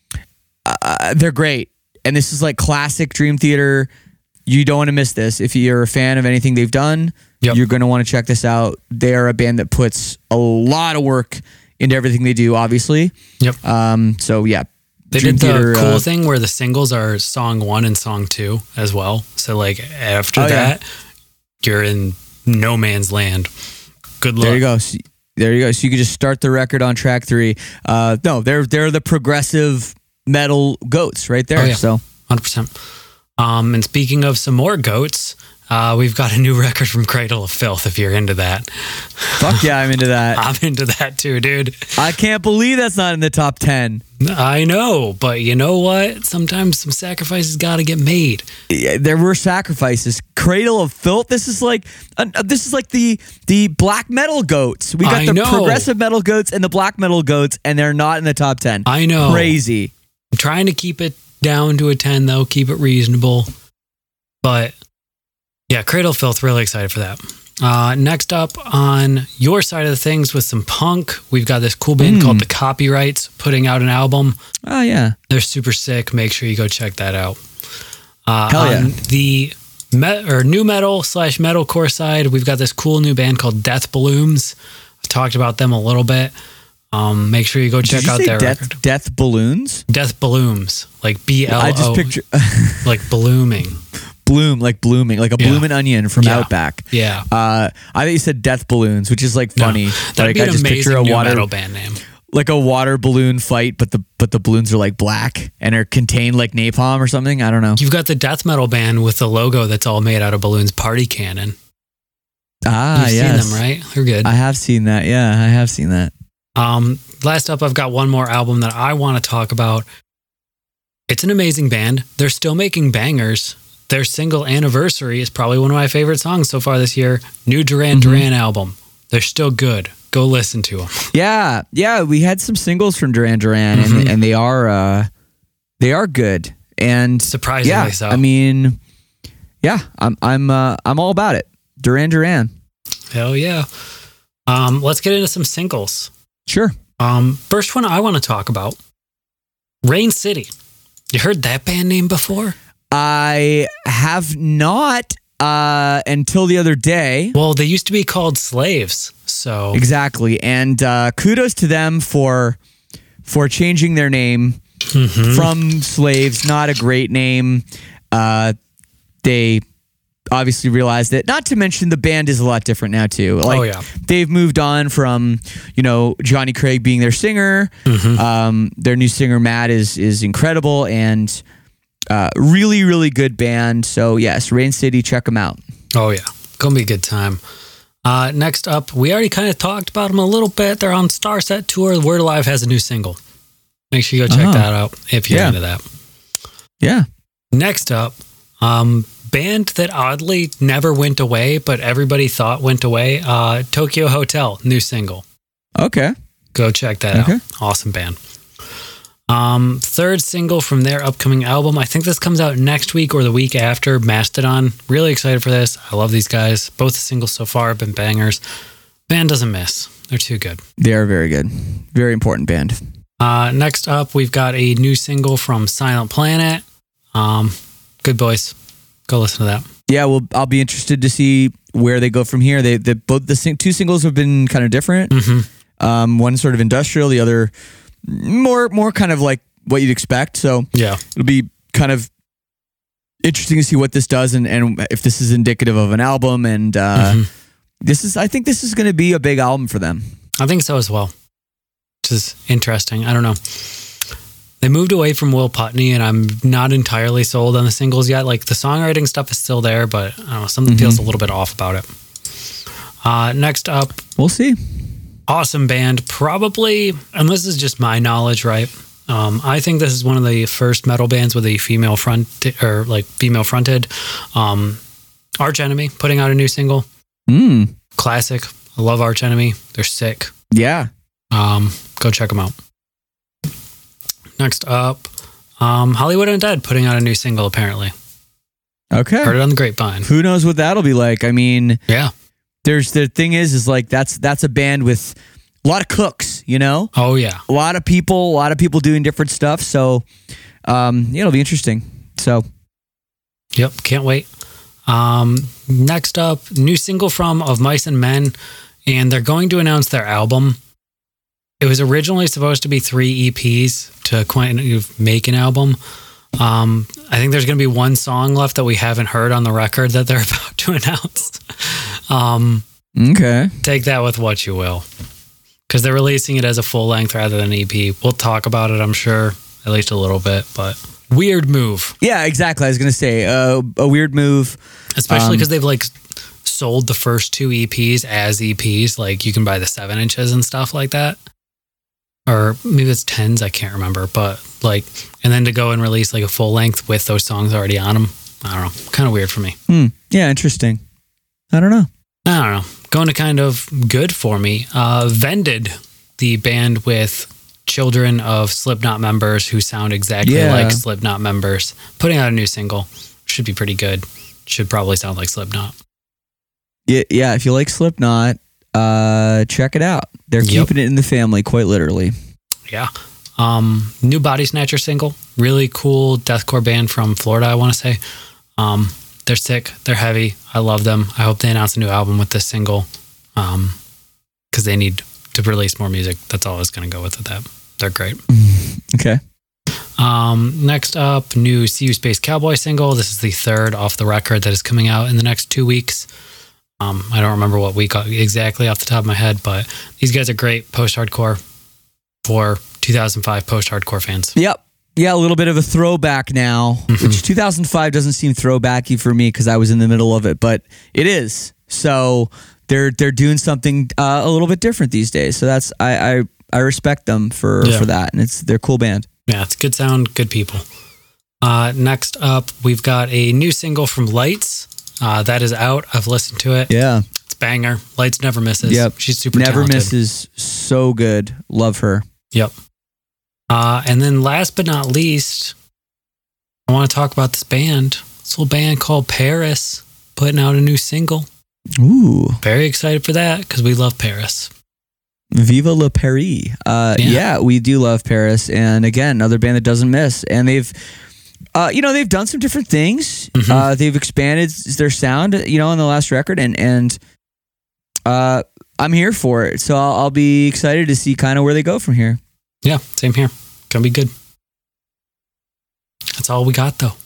[SPEAKER 2] uh, they're great, and this is like classic Dream Theater. You don't want to miss this. If you're a fan of anything they've done,
[SPEAKER 3] Yep.
[SPEAKER 2] you're going to want to check this out. They are a band that puts a lot of work into everything they do. Obviously.
[SPEAKER 3] Yep.
[SPEAKER 2] Um. So yeah.
[SPEAKER 3] They
[SPEAKER 2] Dream
[SPEAKER 3] did the
[SPEAKER 2] Theater,
[SPEAKER 3] cool
[SPEAKER 2] uh,
[SPEAKER 3] thing where the singles are song one and song two as well. So like after
[SPEAKER 2] Oh, yeah.
[SPEAKER 3] that, you're in no man's land. Good luck.
[SPEAKER 2] There you go. So, there you go. So you can just start the record on track three. Uh, no, they're they're the progressive metal goats right there.
[SPEAKER 3] Oh, yeah.
[SPEAKER 2] So
[SPEAKER 3] one hundred percent. Um, and speaking of some more goats, uh, we've got a new record from Cradle of Filth, if you're into that.
[SPEAKER 2] fuck yeah, I'm into that.
[SPEAKER 3] I'm into that too, dude.
[SPEAKER 2] I can't believe that's not in the top ten.
[SPEAKER 3] I know, but you know what? Sometimes some sacrifices got to get made.
[SPEAKER 2] Yeah, there were sacrifices. Cradle of Filth. This is like uh, this is like the the black metal goats. We got
[SPEAKER 3] I
[SPEAKER 2] the
[SPEAKER 3] know.
[SPEAKER 2] progressive metal goats and the black metal goats, and they're not in the top ten.
[SPEAKER 3] I know.
[SPEAKER 2] Crazy.
[SPEAKER 3] I'm trying to keep it down to a ten, though, keep it reasonable. But yeah, Cradle of Filth, really excited for that. Uh, next up on your side of the things with some punk, we've got this cool band
[SPEAKER 2] Mm.
[SPEAKER 3] called The Copyrights putting out an album.
[SPEAKER 2] Oh yeah.
[SPEAKER 3] They're super sick. Make sure you go check that out. Uh,
[SPEAKER 2] Hell yeah.
[SPEAKER 3] on the me- or new metal slash metalcore side, we've got this cool new band called Death Blooms. I talked about them a little bit. Um, make sure you go check
[SPEAKER 2] Did you
[SPEAKER 3] out
[SPEAKER 2] say
[SPEAKER 3] their
[SPEAKER 2] death,
[SPEAKER 3] record.
[SPEAKER 2] Death balloons?
[SPEAKER 3] Death Blooms, like B L O.
[SPEAKER 2] I just picture
[SPEAKER 3] like blooming.
[SPEAKER 2] bloom, like blooming, like a
[SPEAKER 3] Yeah.
[SPEAKER 2] blooming onion from
[SPEAKER 3] Yeah.
[SPEAKER 2] Outback.
[SPEAKER 3] Yeah.
[SPEAKER 2] Uh, I think you said death balloons, which is like funny.
[SPEAKER 3] No, that'd
[SPEAKER 2] like
[SPEAKER 3] be
[SPEAKER 2] I
[SPEAKER 3] an
[SPEAKER 2] just
[SPEAKER 3] amazing
[SPEAKER 2] picture a
[SPEAKER 3] new
[SPEAKER 2] water,
[SPEAKER 3] metal band name.
[SPEAKER 2] like a water balloon fight, but the but the balloons are like black and are contained like napalm or something. I don't know.
[SPEAKER 3] You've got the death metal band with the logo that's all made out of balloons, Party Cannon.
[SPEAKER 2] Ah,
[SPEAKER 3] You've
[SPEAKER 2] yes.
[SPEAKER 3] seen them, right? They're good.
[SPEAKER 2] I have seen that. Yeah, I have seen that.
[SPEAKER 3] Um, last up, I've got one more album that I want to talk about. It's an amazing band. They're still making bangers. Their single Anniversary is probably one of my favorite songs so far this year. New Duran
[SPEAKER 2] Mm-hmm.
[SPEAKER 3] Duran album. They're still good. Go listen to them.
[SPEAKER 2] Yeah, yeah. We had some singles from Duran Duran,
[SPEAKER 3] Mhm.
[SPEAKER 2] and and they are uh, they are good. And
[SPEAKER 3] Surprisingly
[SPEAKER 2] yeah,
[SPEAKER 3] so.
[SPEAKER 2] I mean, yeah, I'm I'm uh, I'm all about it. Duran Duran.
[SPEAKER 3] Hell yeah. Um, let's get into some singles.
[SPEAKER 2] Sure.
[SPEAKER 3] Um, first one I want to talk about, Rain City. You heard that band name before?
[SPEAKER 2] I have not uh, until the other day.
[SPEAKER 3] Well, they used to be called Slaves. So
[SPEAKER 2] Exactly, and uh, kudos to them for for changing their name
[SPEAKER 3] Mhm.
[SPEAKER 2] from Slaves. Not a great name. Uh, they obviously realized it. Not to mention the band is a lot different now too. Like,
[SPEAKER 3] Oh, yeah.
[SPEAKER 2] they've moved on from you know Johnny Craig being their singer.
[SPEAKER 3] Mhm.
[SPEAKER 2] Um, their new singer Matt is is incredible and uh, really really good band. So yes, Rain City, check them out.
[SPEAKER 3] Oh, yeah. Gonna be a good time. Uh, next up, we already kind of talked about them a little bit. They're on Starset Tour. Word Alive has a new single. Make sure you go check
[SPEAKER 2] Oh.
[SPEAKER 3] that out if you're
[SPEAKER 2] Yeah.
[SPEAKER 3] into that.
[SPEAKER 2] Yeah.
[SPEAKER 3] Next up, um, band that oddly never went away, but everybody thought went away. Uh, Tokyo Hotel, new single.
[SPEAKER 2] Okay.
[SPEAKER 3] Go check that
[SPEAKER 2] Okay.
[SPEAKER 3] out. Awesome band. Um, third single from their upcoming album. I think this comes out next week or the week after. Mastodon. Really excited for this. I love these guys. Both the singles so far have been bangers. Band doesn't miss. They're too good.
[SPEAKER 2] They are very good. Very important band.
[SPEAKER 3] Uh, next up, we've got a new single from Silent Planet. Um, good boys. Go listen to that.
[SPEAKER 2] Yeah, well, I'll be interested to see where they go from here. They, they both the sing, two singles have been kind of different.
[SPEAKER 3] Mm-hmm.
[SPEAKER 2] Um, one sort of industrial, the other more more kind of like what you'd expect. So
[SPEAKER 3] Yeah.
[SPEAKER 2] it'll be kind of interesting to see what this does and, and if this is indicative of an album. And uh,
[SPEAKER 3] Mm-hmm.
[SPEAKER 2] this is, I think this is going to be a big album for them.
[SPEAKER 3] I think so as well, which is interesting. I don't know. They moved away from Will Putney, and I'm not entirely sold on the singles yet. Like, the songwriting stuff is still there, but I don't know, something
[SPEAKER 2] Mm-hmm.
[SPEAKER 3] feels a little bit off about it. Uh, next up,
[SPEAKER 2] We'll see.
[SPEAKER 3] awesome band. Probably, and this is just my knowledge, right? Um, I think this is one of the first metal bands with a female front or like female fronted. Um, Arch Enemy putting out a new single.
[SPEAKER 2] Mm.
[SPEAKER 3] Classic. I love Arch Enemy. They're sick.
[SPEAKER 2] Yeah.
[SPEAKER 3] Um, go check them out. Next up, um, Hollywood Undead putting out a new single, apparently.
[SPEAKER 2] Okay.
[SPEAKER 3] Heard it on the grapevine.
[SPEAKER 2] Who knows what that'll be like? I mean,
[SPEAKER 3] Yeah.
[SPEAKER 2] there's the thing is, is like that's that's a band with a lot of cooks, you know,
[SPEAKER 3] Oh, yeah.
[SPEAKER 2] a lot of people, a lot of people doing different stuff. So, um, yeah, it'll be interesting. So,
[SPEAKER 3] Yep. Can't wait. Um, next up, new single from Of Mice and Men, and they're going to announce their album. It was originally supposed to be three E Ps to kind of make an album. Um, I think there's going to be one song left that we haven't heard on the record that they're about to announce. Um,
[SPEAKER 2] okay.
[SPEAKER 3] take that with what you will, because they're releasing it as a full length rather than an E P. We'll talk about it, I'm sure, at least a little bit, but weird move,
[SPEAKER 2] Yeah, exactly. I was gonna say uh, a weird move.
[SPEAKER 3] especially
[SPEAKER 2] Um,
[SPEAKER 3] because they've like sold the first two E Ps as E Ps. Like, you can buy the seven inches and stuff like that, or maybe it's tens. I can't remember, but like, and then to go and release like a full length with those songs already on them. I don't know. Kind of weird for me.
[SPEAKER 2] Hmm. Yeah, interesting. I don't know.
[SPEAKER 3] I don't know. Going to kind of good for me. Uh, Vended, the band with children of Slipknot members who sound exactly
[SPEAKER 2] Yeah.
[SPEAKER 3] like Slipknot members, putting out a new single. Should be pretty good. Should probably sound like Slipknot.
[SPEAKER 2] Yeah, yeah. If you like Slipknot, uh, check it out. They're
[SPEAKER 3] Yep.
[SPEAKER 2] keeping it in the family, quite literally.
[SPEAKER 3] Yeah. Um, new Body Snatcher single. Really cool deathcore band from Florida, I want to say. Um, they're sick. They're heavy. I love them. I hope they announce a new album with this single, um, because they need to release more music. That's all I was going to go with with that. They're great.
[SPEAKER 2] Okay.
[SPEAKER 3] Um, next up, new See You Space Cowboy single. This is the third off the record that is coming out in the next two weeks. Um, I don't remember what week exactly off the top of my head, but these guys are great post-hardcore for two thousand five post-hardcore fans.
[SPEAKER 2] Yep. Yeah, a little bit of a throwback now,
[SPEAKER 3] Mhm.
[SPEAKER 2] which two thousand five doesn't seem throwbacky for me because I was in the middle of it, but it is. So they're they're doing something uh, a little bit different these days. So that's I I, I respect them for
[SPEAKER 3] Yeah.
[SPEAKER 2] for that, and it's they're a cool band.
[SPEAKER 3] Yeah, it's good sound, good people. Uh, next up, we've got a new single from Lights. Uh, that is out. I've listened to it.
[SPEAKER 2] Yeah.
[SPEAKER 3] It's banger. Lights never misses.
[SPEAKER 2] Yep.
[SPEAKER 3] She's super
[SPEAKER 2] Never
[SPEAKER 3] talented.
[SPEAKER 2] misses. So good. Love her.
[SPEAKER 3] Yep. Uh, and then last but not least, I want to talk about this band. This little band called Paris putting out a new single.
[SPEAKER 2] Ooh.
[SPEAKER 3] Very excited for that because we love Paris.
[SPEAKER 2] Viva la Paris. Uh,
[SPEAKER 3] Yeah.
[SPEAKER 2] yeah. we do love Paris. And again, another band that doesn't miss. And they've, uh, you know, they've done some different things.
[SPEAKER 3] Mhm.
[SPEAKER 2] Uh, they've expanded their sound, you know, on the last record. And, and uh, I'm here for it. So I'll, I'll be excited to see kind of where they go from here.
[SPEAKER 3] Yeah, same here. Gonna be good. That's all we got though.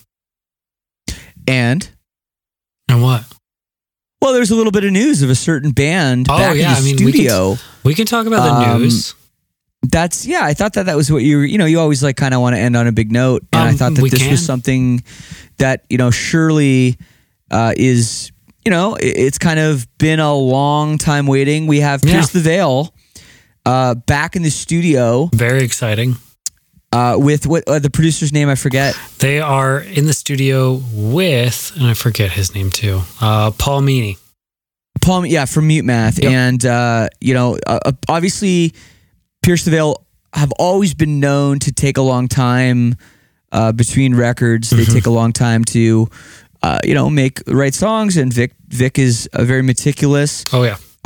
[SPEAKER 2] And,
[SPEAKER 3] And what?
[SPEAKER 2] well, there's a little bit of news of a certain band
[SPEAKER 3] Oh,
[SPEAKER 2] back
[SPEAKER 3] yeah,
[SPEAKER 2] in the
[SPEAKER 3] I mean, we can-
[SPEAKER 2] studio.
[SPEAKER 3] We can talk about the
[SPEAKER 2] Um,
[SPEAKER 3] news.
[SPEAKER 2] That's yeah. I thought that that was what you you know you always like kind of want to end on a big note, and I
[SPEAKER 3] Um,
[SPEAKER 2] thought that
[SPEAKER 3] we
[SPEAKER 2] this
[SPEAKER 3] can.
[SPEAKER 2] was something that you know surely uh, is you know it- it's kind of been a long time waiting. We have
[SPEAKER 3] Yeah.
[SPEAKER 2] Pierce the Veil uh, back in the studio
[SPEAKER 3] Very exciting.
[SPEAKER 2] uh, with what uh, the producer's name I forget.
[SPEAKER 3] They are in the studio with, and I forget his name too, uh, Paul Meany.
[SPEAKER 2] Paul, yeah, from Mute Math,
[SPEAKER 3] Yep.
[SPEAKER 2] and uh, you know uh, obviously Pierce the Veil have always been known to take a long time uh, between records. They
[SPEAKER 3] Mhm.
[SPEAKER 2] take a long time to, uh, you know, make write songs. And Vic Vic is uh, very meticulous.
[SPEAKER 3] Oh, yeah.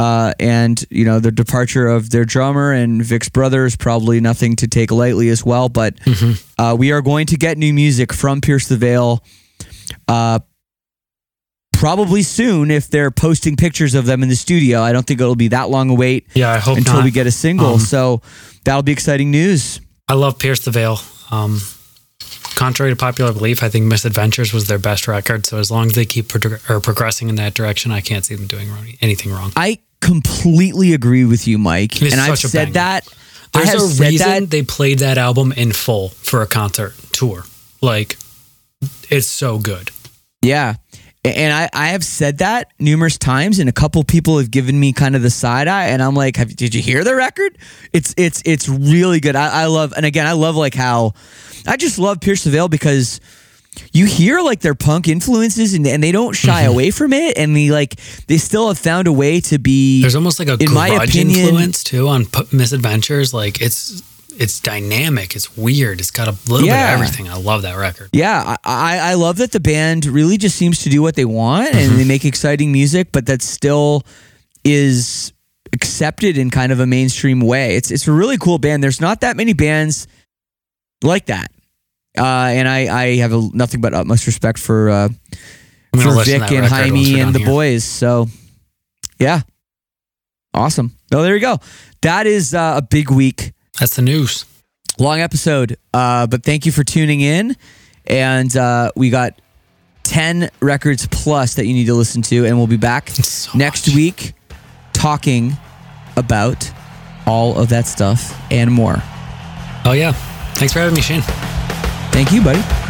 [SPEAKER 2] Uh, and, you know, the departure of their drummer and Vic's brother is probably nothing to take lightly as well. But mm-hmm. uh, we are going to get new music from Pierce the Veil uh, probably soon if they're posting pictures of them in the studio. I don't think it'll be that long a wait
[SPEAKER 3] yeah, I hope
[SPEAKER 2] until
[SPEAKER 3] not.
[SPEAKER 2] we get a single.
[SPEAKER 3] Um,
[SPEAKER 2] so that'll be exciting news.
[SPEAKER 3] I love Pierce the Veil. Um, contrary to popular belief, I think Misadventures was their best record. So as long as they keep pro- or progressing in that direction, I can't see them doing wrong, anything wrong.
[SPEAKER 2] I completely agree with you, Mike.
[SPEAKER 3] It's
[SPEAKER 2] and I've
[SPEAKER 3] such a
[SPEAKER 2] said
[SPEAKER 3] banger.
[SPEAKER 2] that.
[SPEAKER 3] There's
[SPEAKER 2] I have
[SPEAKER 3] a
[SPEAKER 2] said
[SPEAKER 3] reason
[SPEAKER 2] that.
[SPEAKER 3] they played that album in full for a concert tour. Like, it's so good.
[SPEAKER 2] Yeah. And I, I have said that numerous times, and a couple people have given me kind of the side eye, and I'm like, have, did you hear the record? It's it's it's really good. I, I love, and again, I love like how, I just love Pierce the Veil because you hear like their punk influences, and, and they don't shy mm-hmm. away from it, and they like they still have found a way to be.
[SPEAKER 3] There's almost like a
[SPEAKER 2] in my
[SPEAKER 3] grudge
[SPEAKER 2] opinion,
[SPEAKER 3] influence too on P- Misadventures. Like it's. It's dynamic. It's weird. It's got a little
[SPEAKER 2] yeah.
[SPEAKER 3] bit of everything. I love that record.
[SPEAKER 2] Yeah, I, I love that the band really just seems to do what they want and mm-hmm. they make exciting music, but that still is accepted in kind of a mainstream way. It's it's a really cool band. There's not that many bands like that, uh, and I, I have a, nothing but utmost respect for uh, for Vic and Jaime and the here. boys. So, yeah, awesome. Oh, there you go. That is uh, a big week.
[SPEAKER 3] That's the news.
[SPEAKER 2] Long episode, uh, but thank you for tuning in. And uh, we got ten records plus that you need to listen to, and we'll be back so next much. week talking about all of that stuff and more.
[SPEAKER 3] Oh, yeah. Thanks for having me, Shane.
[SPEAKER 2] Thank you, buddy.